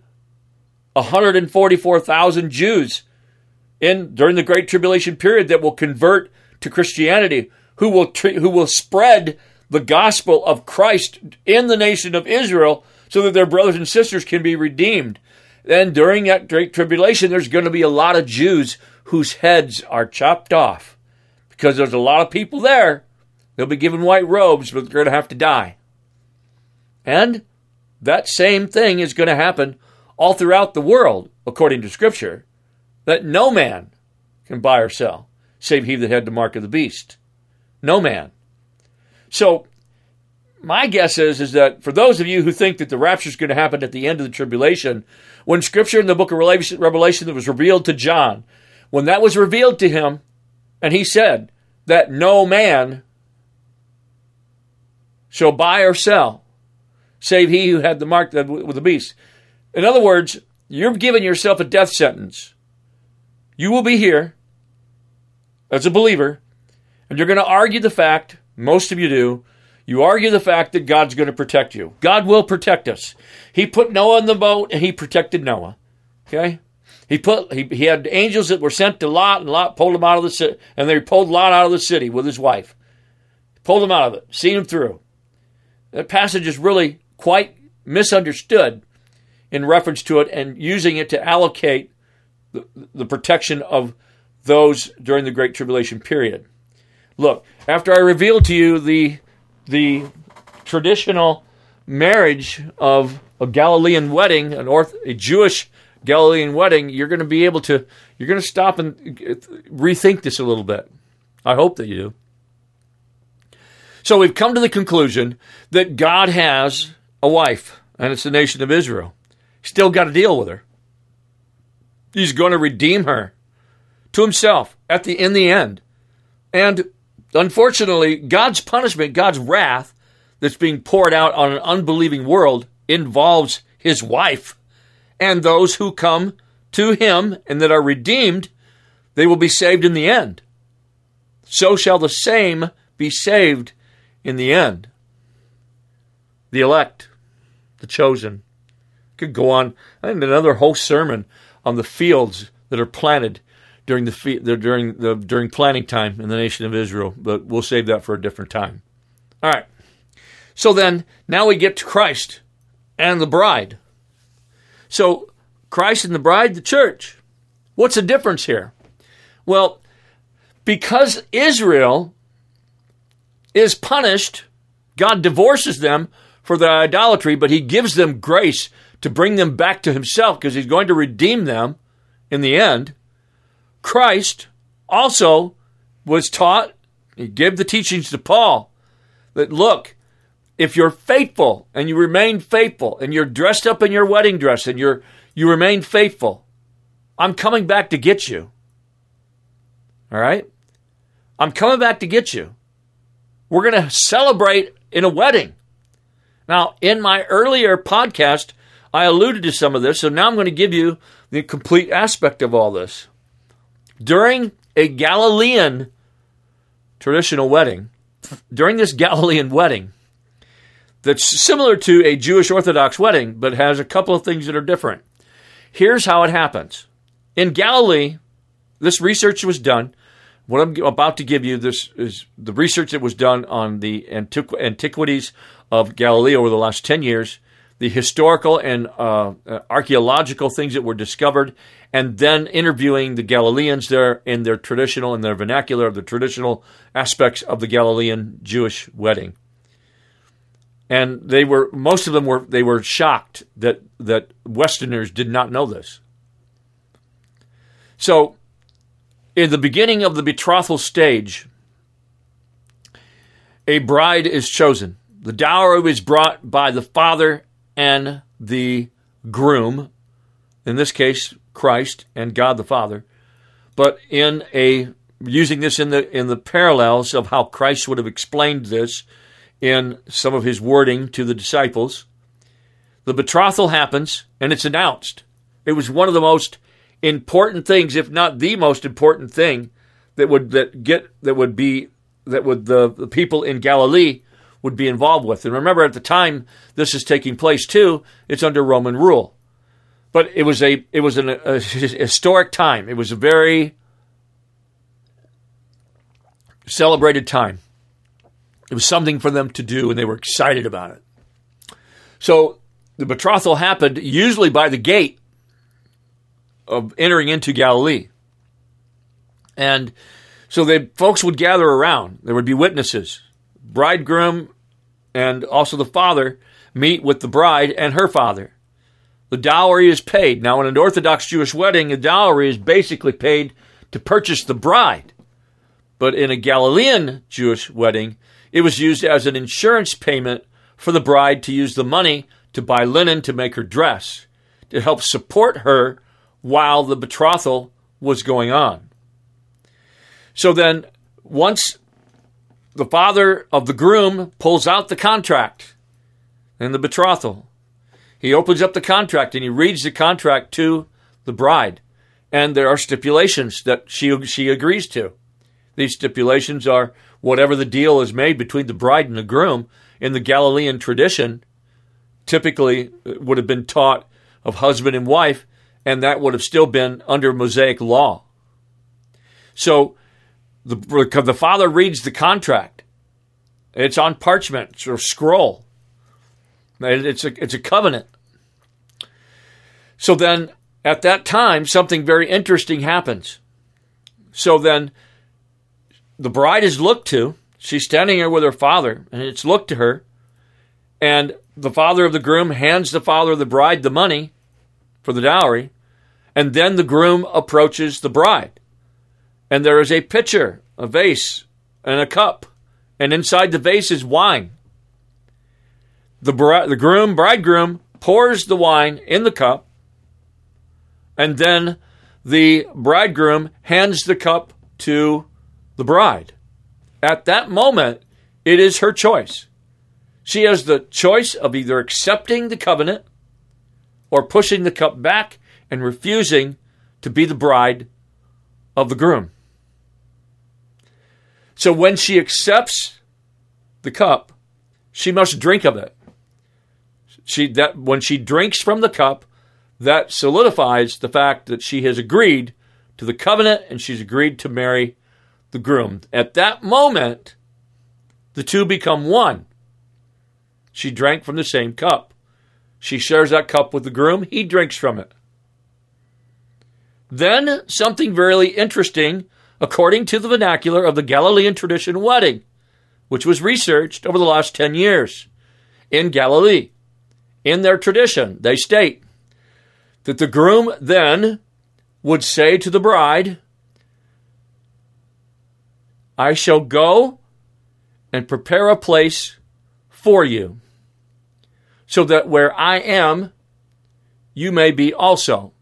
144,000 Jews during the Great Tribulation period that will convert to Christianity, who will spread the gospel of Christ in the nation of Israel so that their brothers and sisters can be redeemed. Then during that Great Tribulation, there's going to be a lot of Jews whose heads are chopped off because there's a lot of people there. They'll be given white robes, but they're going to have to die. And that same thing is going to happen all throughout the world, according to Scripture, that no man can buy or sell, save he that had the mark of the beast. No man. So, my guess is that for those of you who think that the rapture is going to happen at the end of the tribulation, when Scripture in the book of Revelation that was revealed to John, when that was revealed to him, and he said that no man shall buy or sell, save he who had the mark with the beast. In other words, you're giving yourself a death sentence. You will be here as a believer, and you're going to argue the fact, most of you do, you argue the fact that God's going to protect you. God will protect us. He put Noah in the boat, and he protected Noah. Okay? He had angels that were sent to Lot, and Lot pulled him out of the city, and they pulled Lot out of the city with his wife. Pulled him out of it, seen him through. That passage is really quite misunderstood in reference to it and using it to allocate the protection of those during the Great Tribulation period. Look, after I reveal to you the traditional marriage of a Galilean wedding, a Jewish Galilean wedding, you're going to stop and rethink this a little bit. I hope that you do. So we've come to the conclusion that God has a wife, and it's the nation of Israel. Still got to deal with her. He's going to redeem her to himself in the end. And unfortunately, God's punishment, God's wrath that's being poured out on an unbelieving world involves his wife. And those who come to him and that are redeemed, they will be saved in the end. So shall the same be saved in the end. The elect, the chosen. Could go on and another whole sermon on the fields that are planted during planting time in the nation of Israel, but we'll save that for a different time. All right. So then, now we get to Christ and the bride. So, Christ and the bride, the church. What's the difference here? Well, because Israel is punished, God divorces them for their idolatry, but he gives them grace to bring them back to himself because he's going to redeem them in the end. Christ also was taught, he gave the teachings to Paul, that look, if you're faithful and you remain faithful and you're dressed up in your wedding dress and you remain faithful, I'm coming back to get you. All right? I'm coming back to get you. We're going to celebrate in a wedding. Now, in my earlier podcast, I alluded to some of this, so now I'm going to give you the complete aspect of all this. During a Galilean traditional wedding, during this Galilean wedding, that's similar to a Jewish Orthodox wedding, but has a couple of things that are different. Here's how it happens. In Galilee, this research was done. What I'm about to give you, this is the research that was done on the antiquities of Galilee over the last 10 years, the historical and archaeological things that were discovered, and then interviewing the Galileans there in their traditional and their vernacular of the traditional aspects of the Galilean Jewish wedding. And most of them were shocked that Westerners did not know this. So, in the beginning of the betrothal stage, a bride is chosen. The dowry is brought by the father and the groom, in this case, Christ and God the Father. But using this in the parallels of how Christ would have explained this in some of his wording to the disciples, the betrothal happens and it's announced. It was one of the most important things, if not the most important thing, that the people in Galilee would be involved with. And remember, at the time this is taking place too, it's under Roman rule. But it was a historic time. It was a very celebrated time. It was something for them to do, and they were excited about it. So the betrothal happened usually by the gate of entering into Galilee. And so folks would gather around. There would be witnesses. Bridegroom and also the father meet with the bride and her father. The dowry is paid. Now, in an Orthodox Jewish wedding, a dowry is basically paid to purchase the bride. But in a Galilean Jewish wedding, it was used as an insurance payment for the bride to use the money to buy linen to make her dress, to help support her while the betrothal was going on. So then, once the father of the groom pulls out the contract and the betrothal, he opens up the contract and he reads the contract to the bride. And there are stipulations that she agrees to. These stipulations are whatever the deal is made between the bride and the groom. In the Galilean tradition, typically would have been taught of husband and wife and that would have still been under Mosaic law. So the father reads the contract. It's on parchment or scroll. It's a covenant. So then, at that time, something very interesting happens. So then, the bride is looked to. She's standing there with her father, and it's looked to her. And the father of the groom hands the father of the bride the money for the dowry. And then the groom approaches the bride. And there is a pitcher, a vase, and a cup. And inside the vase is wine. The bridegroom, pours the wine in the cup. And then the bridegroom hands the cup to the bride. At that moment, it is her choice. She has the choice of either accepting the covenant or pushing the cup back and refusing to be the bride of the groom. So when she accepts the cup, she must drink of it. When she drinks from the cup, that solidifies the fact that she has agreed to the covenant and she's agreed to marry the groom. At that moment, the two become one. She drank from the same cup. She shares that cup with the groom. He drinks from it. Then something very interesting, according to the vernacular of the Galilean tradition wedding, which was researched over the last 10 years in Galilee. In their tradition, they state that the groom then would say to the bride, I shall go and prepare a place for you, so that where I am, you may be also.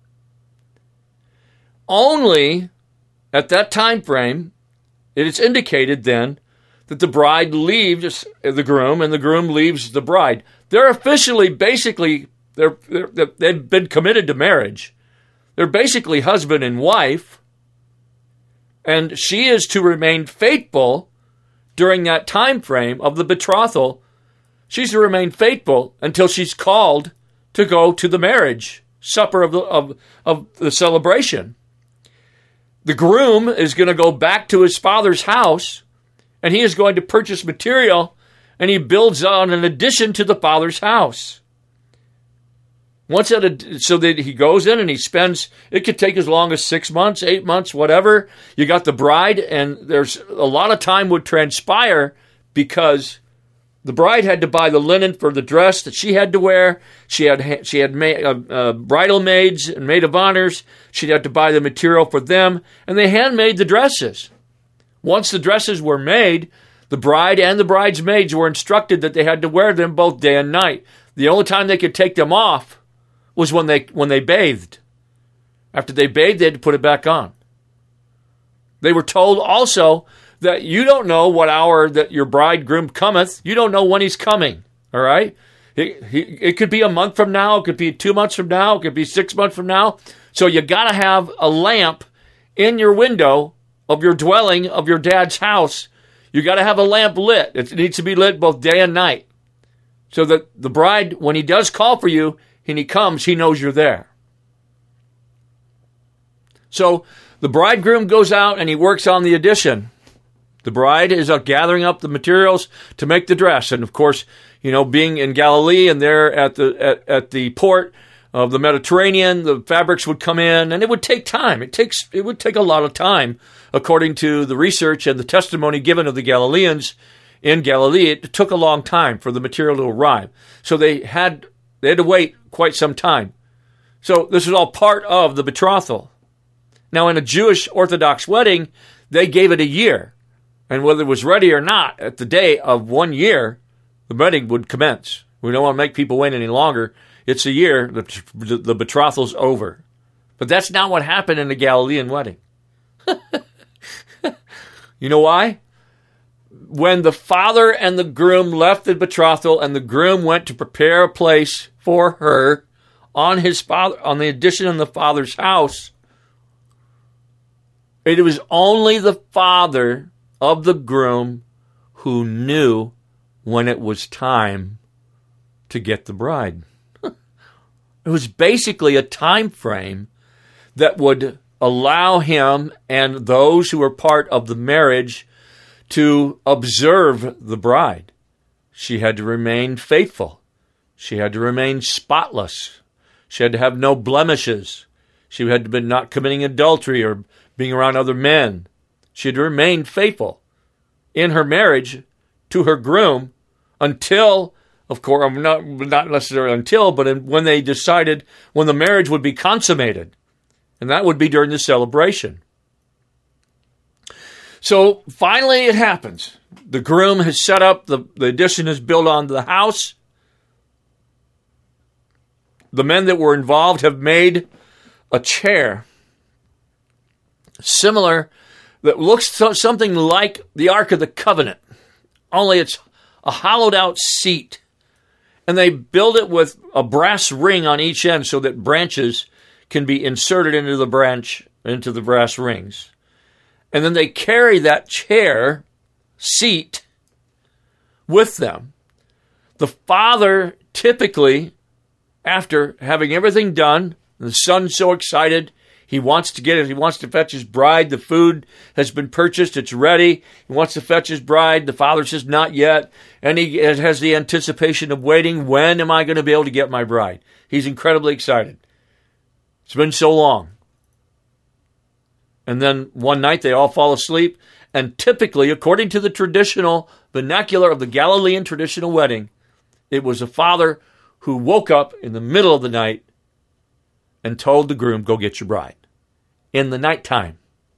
Only at that time frame, it is indicated then that the bride leaves the groom and the groom leaves the bride. They're officially, basically, they've been committed to marriage. They're basically husband and wife. And she is to remain faithful during that time frame of the betrothal. She's to remain faithful until she's called to go to the marriage supper of the celebration. The groom is going to go back to his father's house, and he is going to purchase material, and he builds on an addition to the father's house. So that he goes in and he spends, it could take as long as 6 months, 8 months, whatever. You got the bride, and there's a lot of time would transpire because the bride had to buy the linen for the dress that she had to wear. She had bridal maids and maid of honors. She'd have to buy the material for them, and they handmade the dresses. Once the dresses were made, the bride and the bridesmaids were instructed that they had to wear them both day and night. The only time they could take them off was when they bathed. After they bathed, they had to put it back on. They were told also that you don't know what hour that your bridegroom cometh. You don't know when he's coming. All right? It could be a month from now. It could be 2 months from now. It could be 6 months from now. So you got to have a lamp in your window of your dwelling, of your dad's house. You got to have a lamp lit. It needs to be lit both day and night. So that the bride, when he does call for you, and he comes, he knows you're there. So the bridegroom goes out and he works on the addition. The bride is out gathering up the materials to make the dress. And of course, being in Galilee and there at the port of the Mediterranean, the fabrics would come in and it would take time. It would take a lot of time, according to the research and the testimony given of the Galileans in Galilee. It took a long time for the material to arrive. So they had to wait quite some time. So this is all part of the betrothal. Now, in a Jewish Orthodox wedding, they gave it a year. And whether it was ready or not, at the day of 1 year, the wedding would commence. We don't want to make people wait any longer. It's a year, the betrophal's over. But that's not what happened in the Galilean wedding. You know why? When the father and the groom left the betrothal and the groom went to prepare a place for her on the addition in the father's house, it was only the father of the groom who knew when it was time to get the bride. It was basically a time frame that would allow him and those who were part of the marriage to observe the bride. She had to remain faithful. She had to remain spotless. She had to have no blemishes. She had to be not committing adultery or being around other men. She had to remain faithful in her marriage to her groom until, of course, not necessarily until, but when they decided when the marriage would be consummated. And that would be during the celebration. So finally it happens. The groom has set up, the addition is built onto the house. The men that were involved have made a chair similar that looks something like the Ark of the Covenant, only it's a hollowed out seat. And they build it with a brass ring on each end so that branches can be inserted into the brass rings. And then they carry that chair seat with them. The father typically, after having everything done, the son's so excited, he wants to get it. He wants to fetch his bride. The food has been purchased. It's ready. He wants to fetch his bride. The father says, not yet. And he has the anticipation of waiting. When am I going to be able to get my bride? He's incredibly excited. It's been so long. And then one night they all fall asleep. And typically, according to the traditional vernacular of the Galilean traditional wedding, it was a father who woke up in the middle of the night and told the groom, go get your bride. In the nighttime.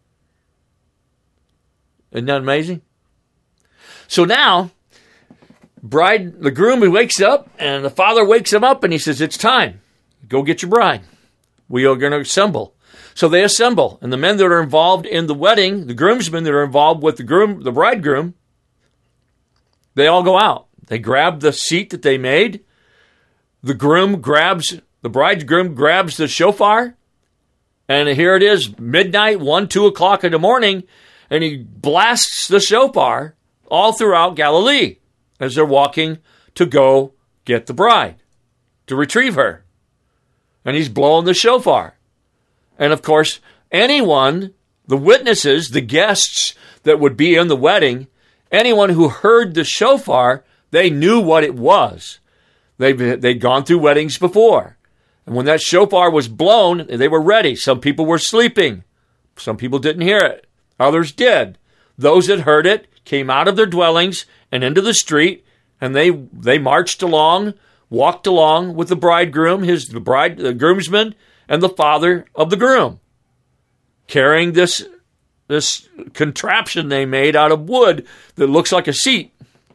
Isn't that amazing? So now, the groom wakes up, and the father wakes him up, and he says, it's time. Go get your bride. We are going to assemble. So they assemble, and the men that are involved in the wedding, the groomsmen that are involved with the bridegroom, they all go out. They grab the seat that they made. The bridegroom grabs the shofar, and here it is, midnight, 1, 2 o'clock in the morning, and he blasts the shofar all throughout Galilee as they're walking to go get the bride, to retrieve her. And he's blowing the shofar. And of course, anyone, the witnesses, the guests that would be in the wedding, anyone who heard the shofar, they knew what it was. They'd gone through weddings before. And when that shofar was blown, they were ready. Some people were sleeping. Some people didn't hear it. Others did. Those that heard it came out of their dwellings and into the street, and they marched along, walked along with the bridegroom, the groomsman, and the father of the groom, carrying this contraption they made out of wood that looks like a seat.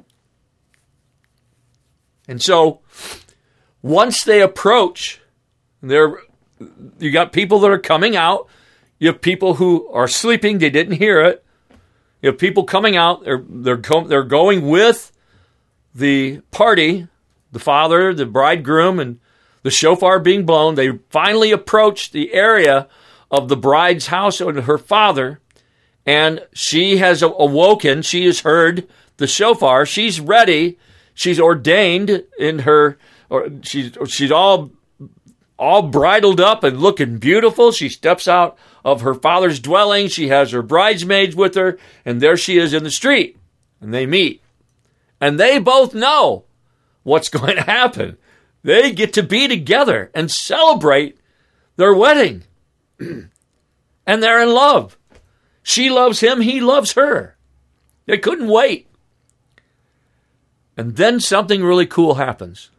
And so, once they approach, you got people that are coming out. You have people who are sleeping; they didn't hear it. You have people coming out. They're going with the party, the father, the bridegroom, and the shofar being blown. They finally approach the area of the bride's house and her father, and she has awoken. She has heard the shofar. She's ready. She's ordained in her. She's all bridled up and looking beautiful. She steps out of her father's dwelling. She has her bridesmaids with her, and there she is in the street. And they meet. And they both know what's going to happen. They get to be together and celebrate their wedding. And they're in love. She loves him, he loves her. They couldn't wait. And then something really cool happens.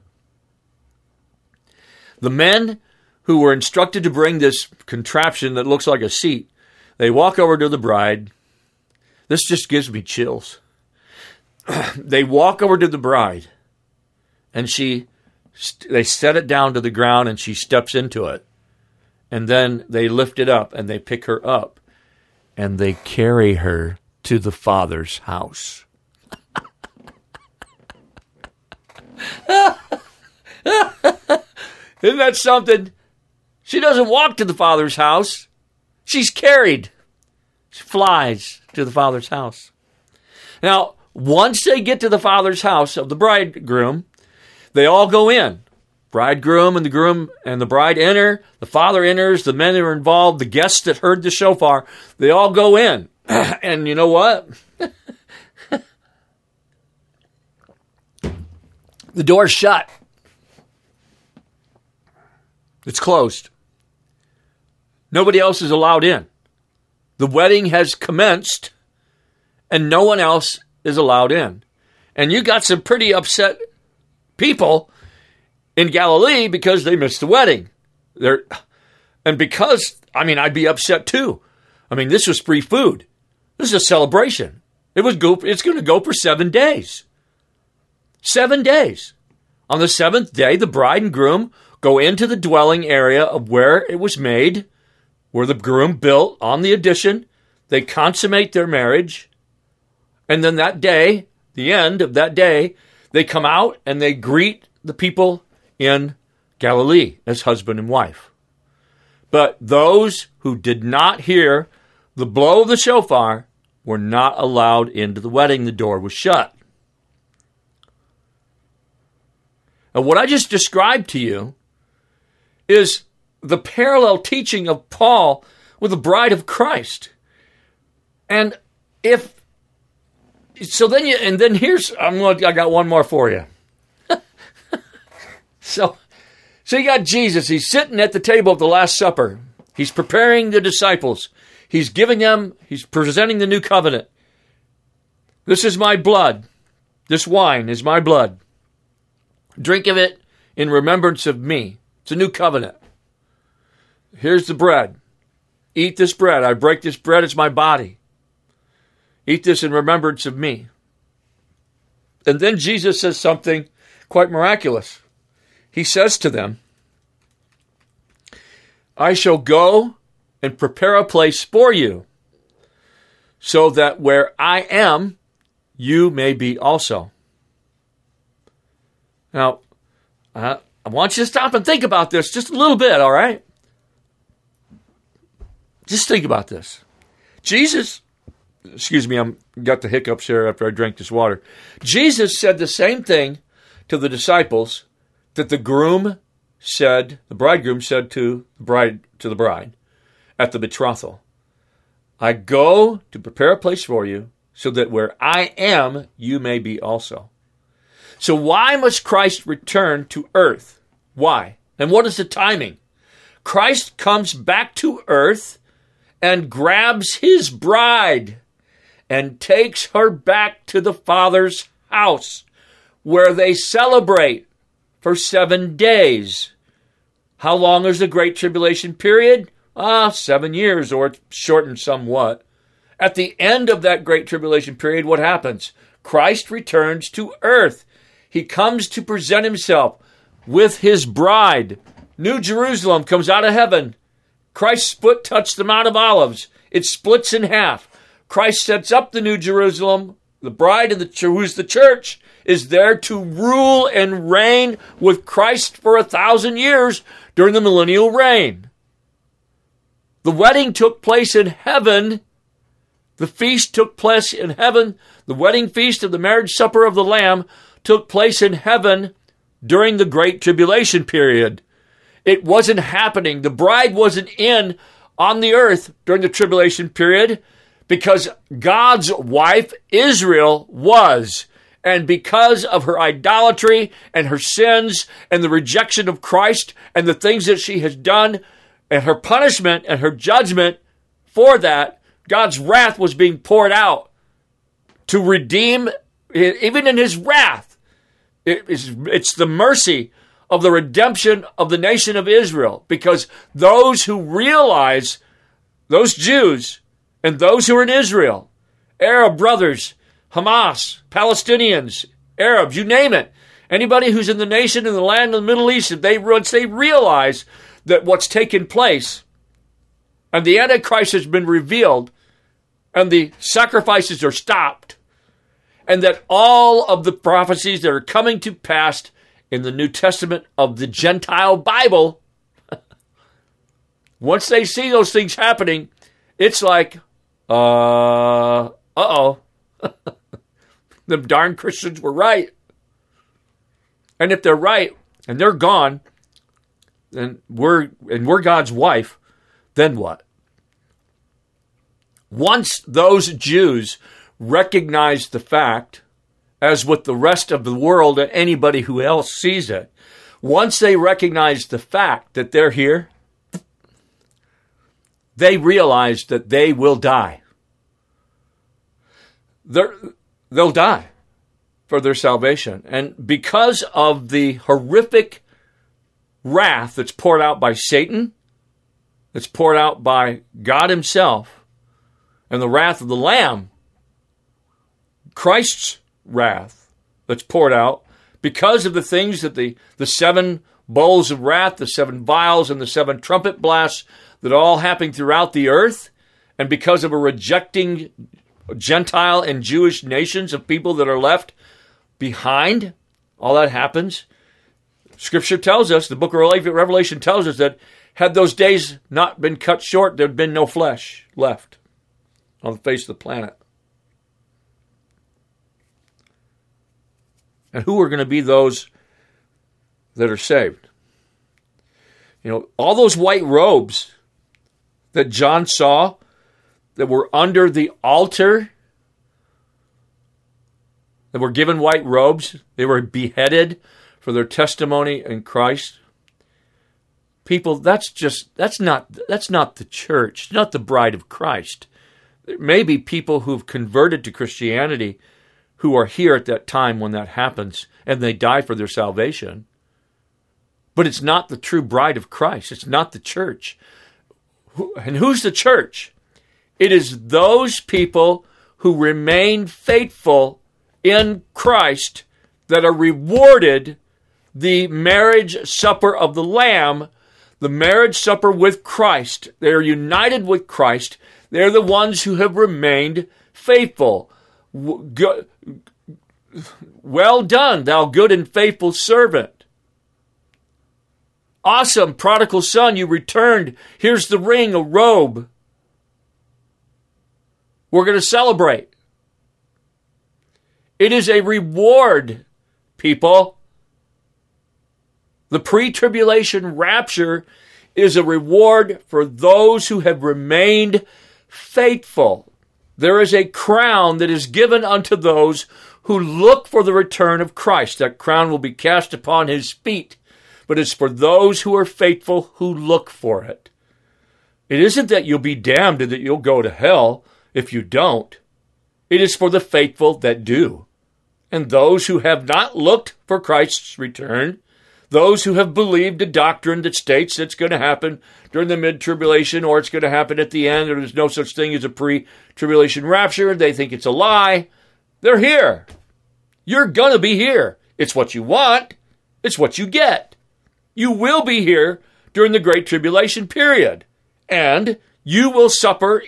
The men who were instructed to bring this contraption that looks like a seat, they walk over to the bride. This just gives me chills. They walk over to the bride, and they set it down to the ground, and she steps into it. And then they lift it up, and they pick her up, and they carry her to the father's house. Isn't that something? She doesn't walk to the father's house. She's carried. She flies to the father's house. Now, once they get to the father's house of the bridegroom, they all go in. Bridegroom and the groom and the bride enter. The father enters. The men that are involved, the guests that heard the shofar, they all go in. And you know what? The door's shut. It's closed. Nobody else is allowed in. The wedding has commenced, and no one else is allowed in. And you got some pretty upset people in Galilee because they missed the wedding. And because, I'd be upset too. This was free food. This is a celebration. It's going to go for 7 days. 7 days. On the seventh day, the bride and groom go into the dwelling area of where it was made, where the groom built on the addition. They consummate their marriage. And then that day, the end of that day, they come out and they greet the people in Galilee as husband and wife. But those who did not hear the blow of the shofar were not allowed into the wedding. The door was shut. And what I just described to you is the parallel teaching of Paul with the bride of Christ. And I got one more for you. So you got Jesus. He's sitting at the table of the Last Supper. He's preparing the disciples. He's presenting the new covenant. This is my blood. This wine is my blood. Drink of it in remembrance of me. It's a new covenant. Here's the bread. Eat this bread. I break this bread. It's my body. Eat this in remembrance of me. And then Jesus says something quite miraculous. He says to them, I shall go and prepare a place for you, so that where I am, you may be also. Now, I want you to stop and think about this just a little bit, all right? Just think about this. Jesus, I got the hiccups here after I drank this water. Jesus said the same thing to the disciples that the bridegroom said to the bride at the betrothal. I go to prepare a place for you, so that where I am, you may be also. So why must Christ return to earth? Why? And what is the timing? Christ comes back to earth and grabs his bride and takes her back to the Father's house, where they celebrate for 7 days. How long is the Great Tribulation period? 7 years, or it's shortened somewhat. At the end of that Great Tribulation period, what happens? Christ returns to earth. He comes to present himself with his bride. New Jerusalem comes out of heaven. Christ's foot touched the Mount of Olives. It splits in half. Christ sets up the New Jerusalem. The bride, who's the church, is there to rule and reign with Christ for 1,000 years during the millennial reign. The wedding took place in heaven. The feast took place in heaven. The wedding feast of the marriage supper of the Lamb took place in heaven during the Great Tribulation period. It wasn't happening. The bride wasn't on the earth during the tribulation period, because God's wife, Israel, was. And because of her idolatry and her sins and the rejection of Christ and the things that she has done and her punishment and her judgment for that, God's wrath was being poured out to redeem, even in his wrath. It's the mercy of the redemption of the nation of Israel, because those who realize, those Jews and those who are in Israel, Arab brothers, Hamas, Palestinians, Arabs, you name it, anybody who's in the nation, in the land of the Middle East, once they realize that what's taken place and the Antichrist has been revealed and the sacrifices are stopped, and that all of the prophecies that are coming to pass in the New Testament of the Gentile Bible, once they see those things happening, it's like, uh-oh. The darn Christians were right. And if they're right, and they're gone, and we're God's wife, then what? Once those Jews recognize the fact, as with the rest of the world and anybody who else sees it, once they recognize the fact that they're here, they realize that they will die. They'll die for their salvation. And because of the horrific wrath that's poured out by Satan, that's poured out by God himself, and the wrath of the Lamb, Christ's wrath that's poured out, because of the things that the 7 bowls of wrath, the 7 vials, and the 7 trumpet blasts that are all happening throughout the earth, and because of a rejecting Gentile and Jewish nations of people that are left behind, all that happens. Scripture tells us, the book of Revelation tells us that had those days not been cut short, there'd been no flesh left on the face of the planet. And who are going to be those that are saved? You know, all those white robes that John saw that were under the altar, that were given white robes, they were beheaded for their testimony in Christ. People, that's not the church. It's not the bride of Christ. There may be people who've converted to Christianity who are here at that time when that happens, and they die for their salvation. But it's not the true bride of Christ. It's not the church. And who's the church? It is those people who remain faithful in Christ that are rewarded the marriage supper of the Lamb, the marriage supper with Christ. They are united with Christ. They're the ones who have remained faithful. Well done, thou good and faithful servant. Awesome, prodigal son, you returned. Here's the ring, a robe. We're going to celebrate. It is a reward, people. The pre-tribulation rapture is a reward for those who have remained faithful. There is a crown that is given unto those who look for the return of Christ. That crown will be cast upon his feet, but it's for those who are faithful who look for it. It isn't that you'll be damned and that you'll go to hell if you don't. It is for the faithful that do. And those who have not looked for Christ's return, those who have believed a doctrine that states it's going to happen during the mid-tribulation or it's going to happen at the end, or there's no such thing as a pre-tribulation rapture, they think it's a lie. They're here. You're going to be here. It's what you want. It's what you get. You will be here during the Great Tribulation period. And you will suffer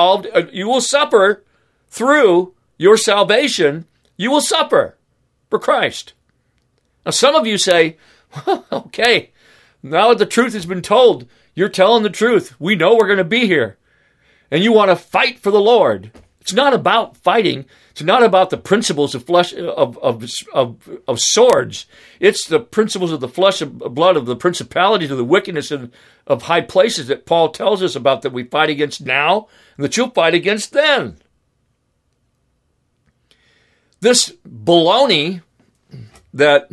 through your salvation. You will suffer for Christ. Now, some of you say, well, okay, now that the truth has been told, you're telling the truth. We know we're going to be here. And you want to fight for the Lord. It's not about fighting. It's not about the principles of flesh of swords. It's the principles of the flesh and blood of the principalities of the wickedness of high places that Paul tells us about, that we fight against now and that you'll fight against then. This baloney that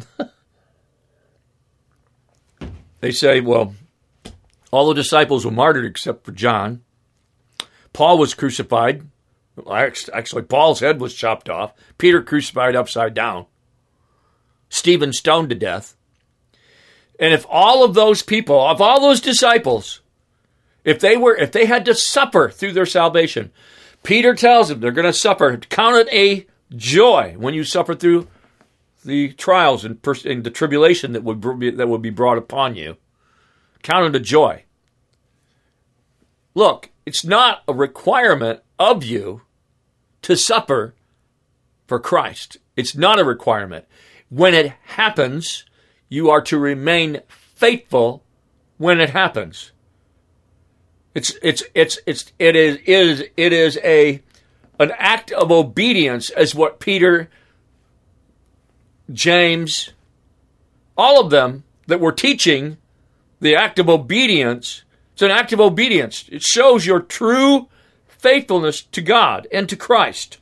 they say, well, all the disciples were martyred except for John. Paul was crucified. Actually, Paul's head was chopped off. Peter crucified upside down. Stephen stoned to death. And if all of those people, of all those disciples, if they had to suffer through their salvation, Peter tells them they're going to suffer. Count it a joy when you suffer through the trials and the tribulation that would be brought upon you. Count it a joy. Look, it's not a requirement of you to suffer for Christ. It's not a requirement. When it happens, you are to remain faithful when it happens. It is an act of obedience, as what Peter, James, all of them that we're teaching, the act of obedience, it's an act of obedience. It shows your true faithfulness to God and to Christ.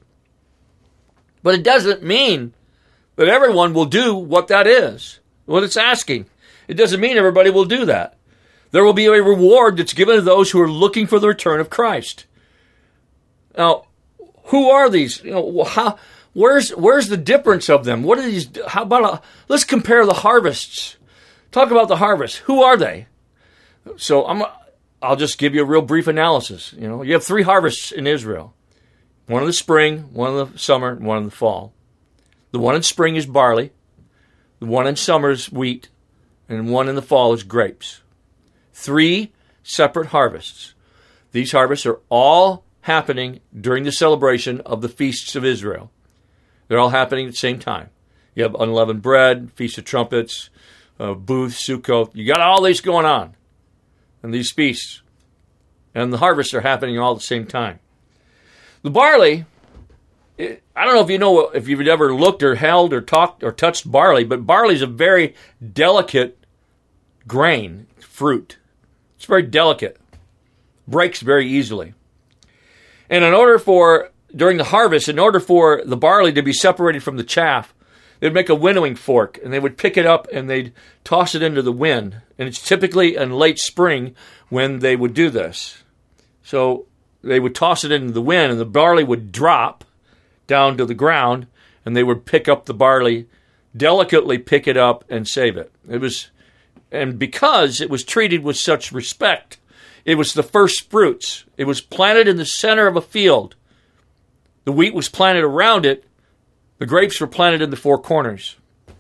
But it doesn't mean that everyone will do what that is, what it's asking. It doesn't mean everybody will do that. There will be a reward that's given to those who are looking for the return of Christ. Now, who are these? Where's the difference of them? What are these? How about let's compare the harvests. Talk about the harvest. Who are they? So I'll just give you a real brief analysis. You have 3 harvests in Israel. One in the spring, one in the summer, and one in the fall. The one in spring is barley. The one in summer is wheat. And one in the fall is grapes. 3 separate harvests. These harvests are all happening during the celebration of the feasts of Israel. They're all happening at the same time. You have unleavened bread, Feast of Trumpets, Booth, Sukkot. You got all these going on. And these feasts. And the harvests are happening all at the same time. The barley, I don't know if you've ever looked or held or talked or touched barley, but barley is a very delicate grain, fruit. It's very delicate. Breaks very easily. And during the harvest, in order for the barley to be separated from the chaff, they'd make a winnowing fork, and they would pick it up and they'd toss it into the wind. And it's typically in late spring when they would do this. So they would toss it into the wind, and the barley would drop down to the ground, and they would pick up the barley, delicately pick it up and save it. And because it was treated with such respect, it was the first fruits. It was planted in the center of a field. The wheat was planted around it. The grapes were planted in the 4 corners.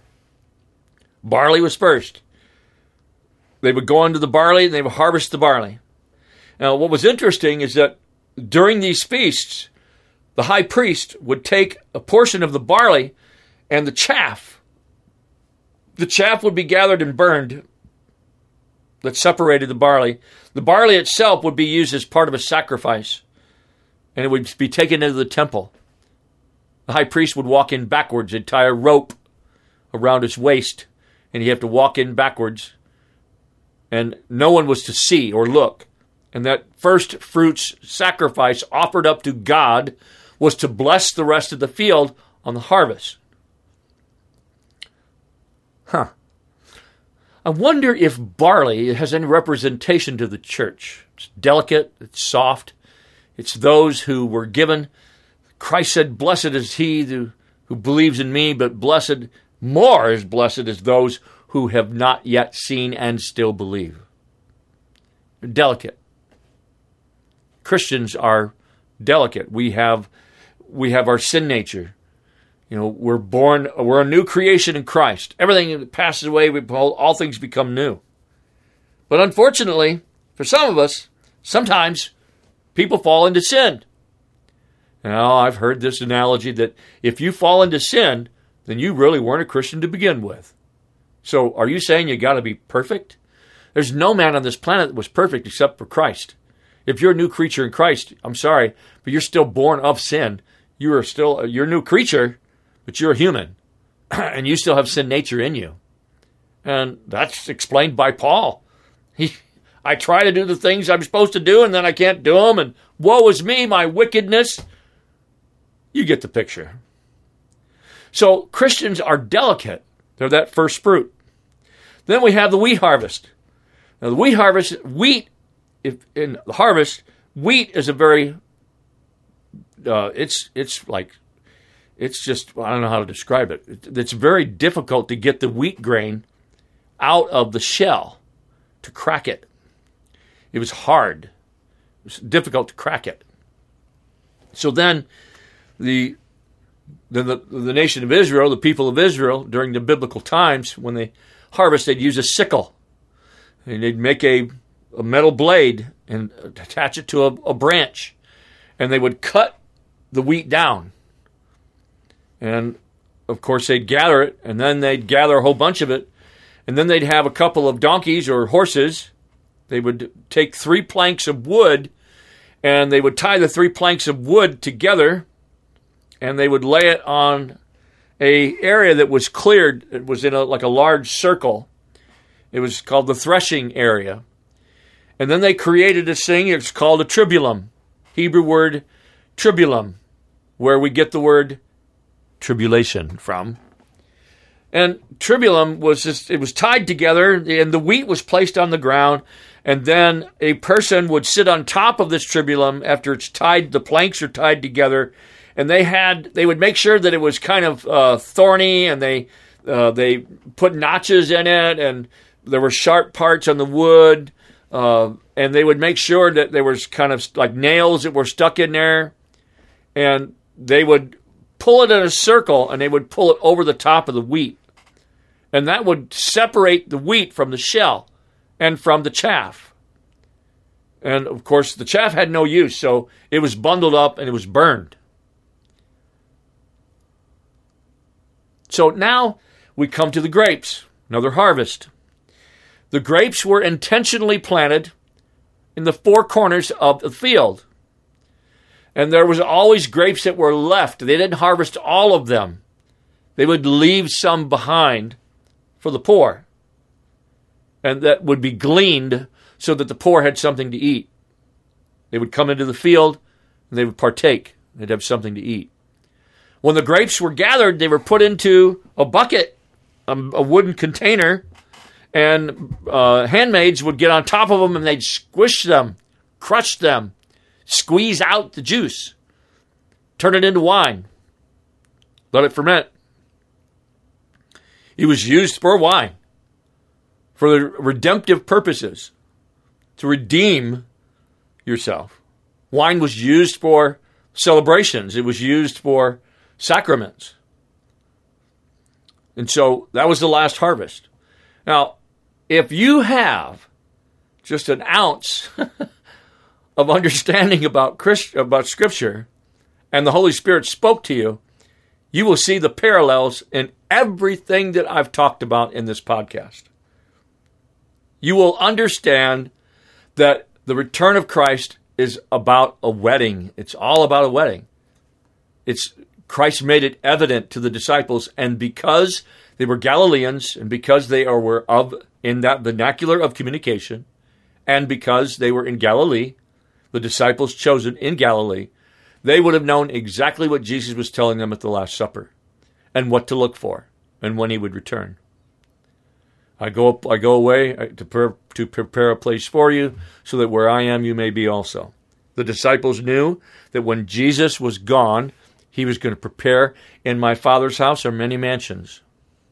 Barley was first. They would go into the barley and they would harvest the barley. Now, what was interesting is that during these feasts, the high priest would take a portion of the barley and the chaff. The chaff would be gathered and burned that separated the barley. The barley itself would be used as part of a sacrifice, and it would be taken into the temple. The high priest would walk in backwards. He'd tie a rope around his waist, and he'd have to walk in backwards, and no one was to see or look. And that first fruits sacrifice offered up to God was to bless the rest of the field on the harvest. I wonder if barley has any representation to the church. It's delicate, it's soft. It's those who were given. Christ said, "Blessed is he who believes in me, but more is blessed is those who have not yet seen and still believe." They're delicate. Christians are delicate. We have our sin nature. We're a new creation in Christ. Everything that passes away, all things become new. But unfortunately, for some of us, sometimes people fall into sin. Now, I've heard this analogy that if you fall into sin, then you really weren't a Christian to begin with. So are you saying you got to be perfect? There's no man on this planet that was perfect except for Christ. If you're a new creature in Christ, I'm sorry, but you're still born of sin. You're a new creature, but you're a human. And you still have sin nature in you. And that's explained by Paul. I try to do the things I'm supposed to do, and then I can't do them, and woe is me, my wickedness. You get the picture. So Christians are delicate. They're that first fruit. Then we have the wheat harvest. Now the wheat is a very, it's just, I don't know how to describe it. It's very difficult to get the wheat grain out of the shell, to crack it. It was hard. It was difficult to crack it. So then the nation of Israel, the people of Israel, during the biblical times, when they harvest, they'd use a sickle. And they'd make a metal blade and attach it to a branch. And they would cut the wheat down. And, of course, they'd gather it, and then they'd gather a whole bunch of it. And then they'd have a couple of donkeys or horses. They would take 3 planks of wood, and they would tie the 3 planks of wood together, and they would lay it on a area that was cleared. It was in like a large circle. It was called the threshing area. And then they created this thing. It's called a tribulum. Hebrew word tribulum, where we get the word tribulation from. And tribulum was just, it was tied together, and the wheat was placed on the ground, and then a person would sit on top of this tribulum after it's tied, the planks are tied together, and they would make sure that it was kind of thorny, and they put notches in it, and there were sharp parts on the wood, and they would make sure that there was kind of like nails that were stuck in there, and they would pull it in a circle, and they would pull it over the top of the wheat. And that would separate the wheat from the shell and from the chaff. And, of course, the chaff had no use, so it was bundled up and it was burned. So now we come to the grapes, another harvest. The grapes were intentionally planted in the four corners of the field. And there was always grapes that were left. They didn't harvest all of them. They would leave some behind for the poor. And that would be gleaned so that the poor had something to eat. They would come into the field and they would partake. They'd have something to eat. When the grapes were gathered, they were put into a bucket, a wooden container, and handmaids would get on top of them and they'd squish them, crush them, squeeze out the juice, turn it into wine, let it ferment. It was used for wine, for the redemptive purposes, to redeem yourself. Wine was used for celebrations. It was used for sacraments. And so that was the last harvest. Now, if you have just an ounce of understanding about Scripture, and the Holy Spirit spoke to you, you will see the parallels in everything that I've talked about in this podcast. You will understand that the return of Christ is about a wedding. It's all about a wedding. Christ made it evident to the disciples, and because they were Galileans, and because they were in that vernacular of communication, and because they were in Galilee, the disciples chosen in Galilee, they would have known exactly what Jesus was telling them at the Last Supper, and what to look for, and when he would return. I go away to prepare a place for you, so that where I am, you may be also. The disciples knew that when Jesus was gone, he was going to prepare. In my Father's house are many mansions.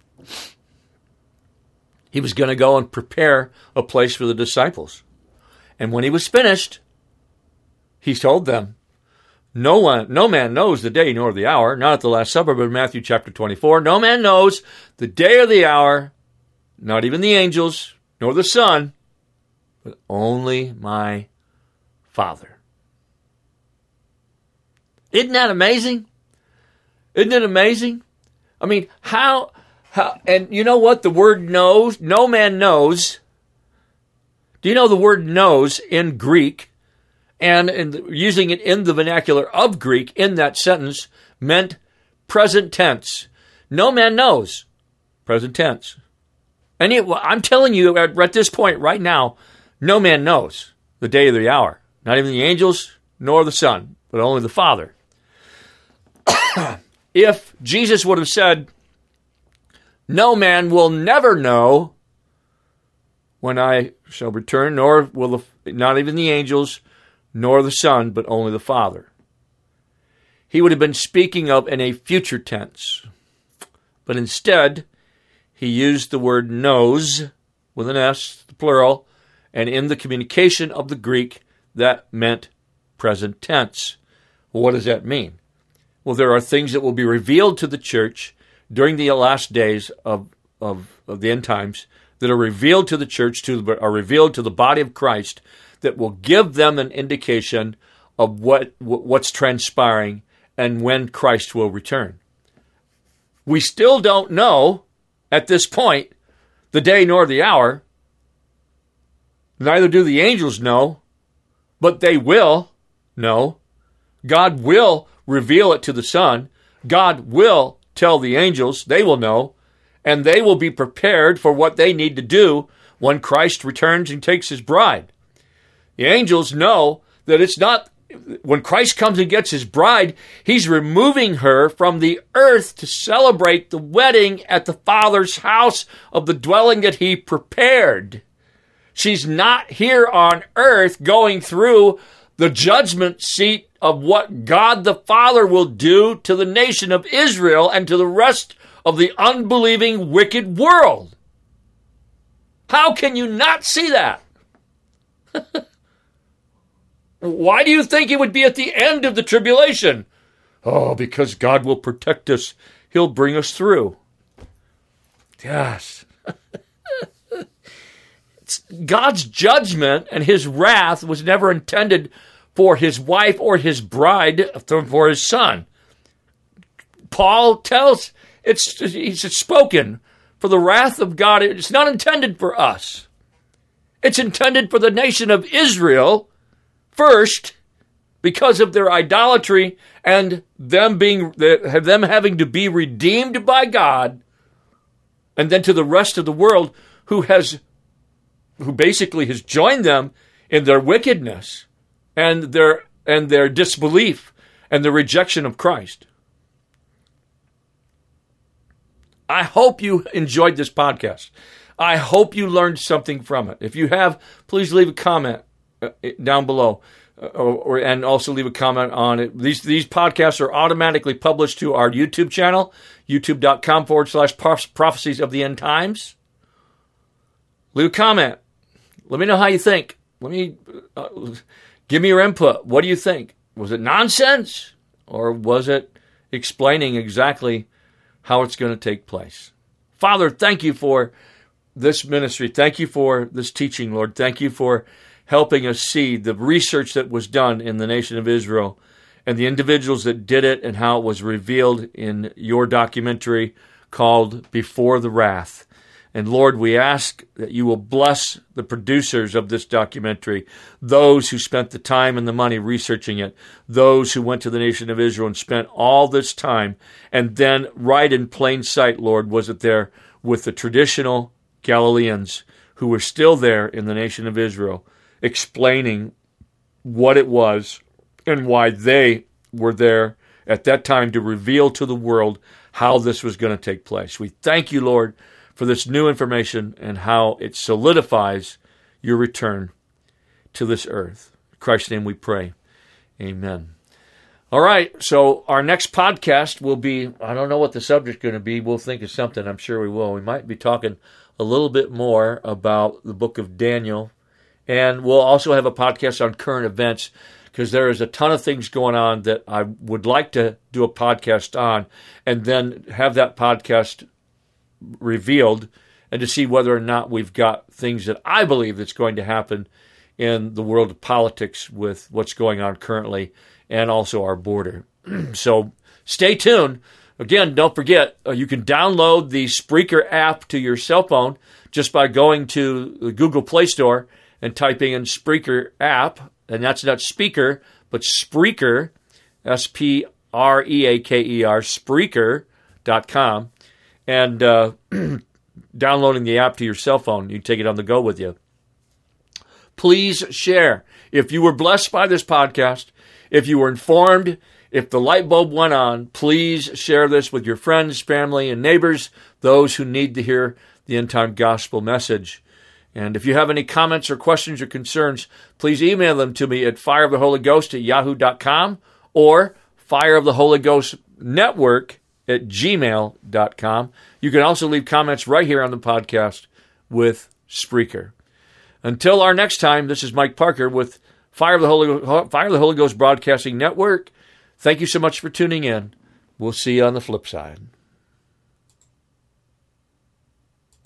He was going to go and prepare a place for the disciples. And when he was finished, he told them, no man knows the day nor the hour, not at the Last Supper, but in Matthew chapter 24. No man knows the day or the hour, not even the angels, nor the Son, but only my Father. Isn't that amazing? Isn't it amazing? I mean, how, and you know what the word knows? No man knows. Do you know the word knows in Greek, and using it in the vernacular of Greek in that sentence, meant present tense. No man knows. Present tense. And I'm telling you at this point right now, no man knows the day or the hour. Not even the angels, nor the Son, but only the Father. If Jesus would have said, no man will never know when I shall return, nor will not even the angels, nor the Son, but only the Father, he would have been speaking of in a future tense. But instead, he used the word knows, with an S, the plural, and in the communication of the Greek, that meant present tense. Well, what does that mean? Well, there are things that will be revealed to the church during the last days of the end times that are revealed to the church, are revealed to the body of Christ, that will give them an indication of what's transpiring and when Christ will return. We still don't know at this point the day nor the hour. Neither do the angels know, but they will know. God will reveal it to the Son. God will tell the angels. They will know, and they will be prepared for what they need to do when Christ returns and takes his bride. The angels know that it's not, when Christ comes and gets his bride, he's removing her from the earth to celebrate the wedding at the Father's house of the dwelling that he prepared. She's not here on earth going through the judgment seat of what God the Father will do to the nation of Israel and to the rest of the unbelieving, wicked world. How can you not see that? Why do you think it would be at the end of the tribulation? Oh, because God will protect us. He'll bring us through. Yes. God's judgment and his wrath was never intended for his wife or his bride, for his son. Paul tells, he's spoken, for the wrath of God, it's not intended for us. It's intended for the nation of Israel first, because of their idolatry and them having to be redeemed by God, and then to the rest of the world who basically has joined them in their wickedness and their disbelief and the rejection of Christ. I hope you enjoyed this podcast. I hope you learned something from it. If you have, please leave a comment down below, and also leave a comment on it. These podcasts are automatically published to our YouTube channel, youtube.com/prophecies of the end times. Leave a comment. Let me know how you think. Give me your input. What do you think? Was it nonsense, or was it explaining exactly how it's going to take place? Father, thank you for this ministry. Thank you for this teaching, Lord. Thank you for helping us see the research that was done in the nation of Israel and the individuals that did it and how it was revealed in your documentary called Before the Wrath. And Lord, we ask that you will bless the producers of this documentary, those who spent the time and the money researching it, those who went to the nation of Israel and spent all this time, and then right in plain sight, Lord, was it there with the traditional Galileans who were still there in the nation of Israel, explaining what it was and why they were there at that time to reveal to the world how this was going to take place. We thank you, Lord, for this new information and how it solidifies your return to this earth. In Christ's name we pray. Amen. All right, so our next podcast will be, I don't know what the subject's going to be. We'll think of something. I'm sure we will. We might be talking a little bit more about the book of Daniel. And we'll also have a podcast on current events, because there is a ton of things going on that I would like to do a podcast on, and then have that podcast revealed, and to see whether or not we've got things that I believe that's going to happen in the world of politics with what's going on currently, and also our border. So stay tuned. Again, don't forget, you can download the Spreaker app to your cell phone just by going to the Google Play Store and typing in Spreaker app, and that's not speaker, but Spreaker, Spreaker, Spreaker.com, and downloading the app to your cell phone. You can take it on the go with you. Please share. If you were blessed by this podcast, if you were informed, if the light bulb went on, please share this with your friends, family, and neighbors, those who need to hear the end-time gospel message. And if you have any comments or questions or concerns, please email them to me at fireoftheholyghost@yahoo.com or fireoftheholyghost@gmail.com. You can also leave comments right here on the podcast with Spreaker. Until our next time, this is Mike Parker with Fire of the Holy Ghost Broadcasting Network. Thank you so much for tuning in. We'll see you on the flip side.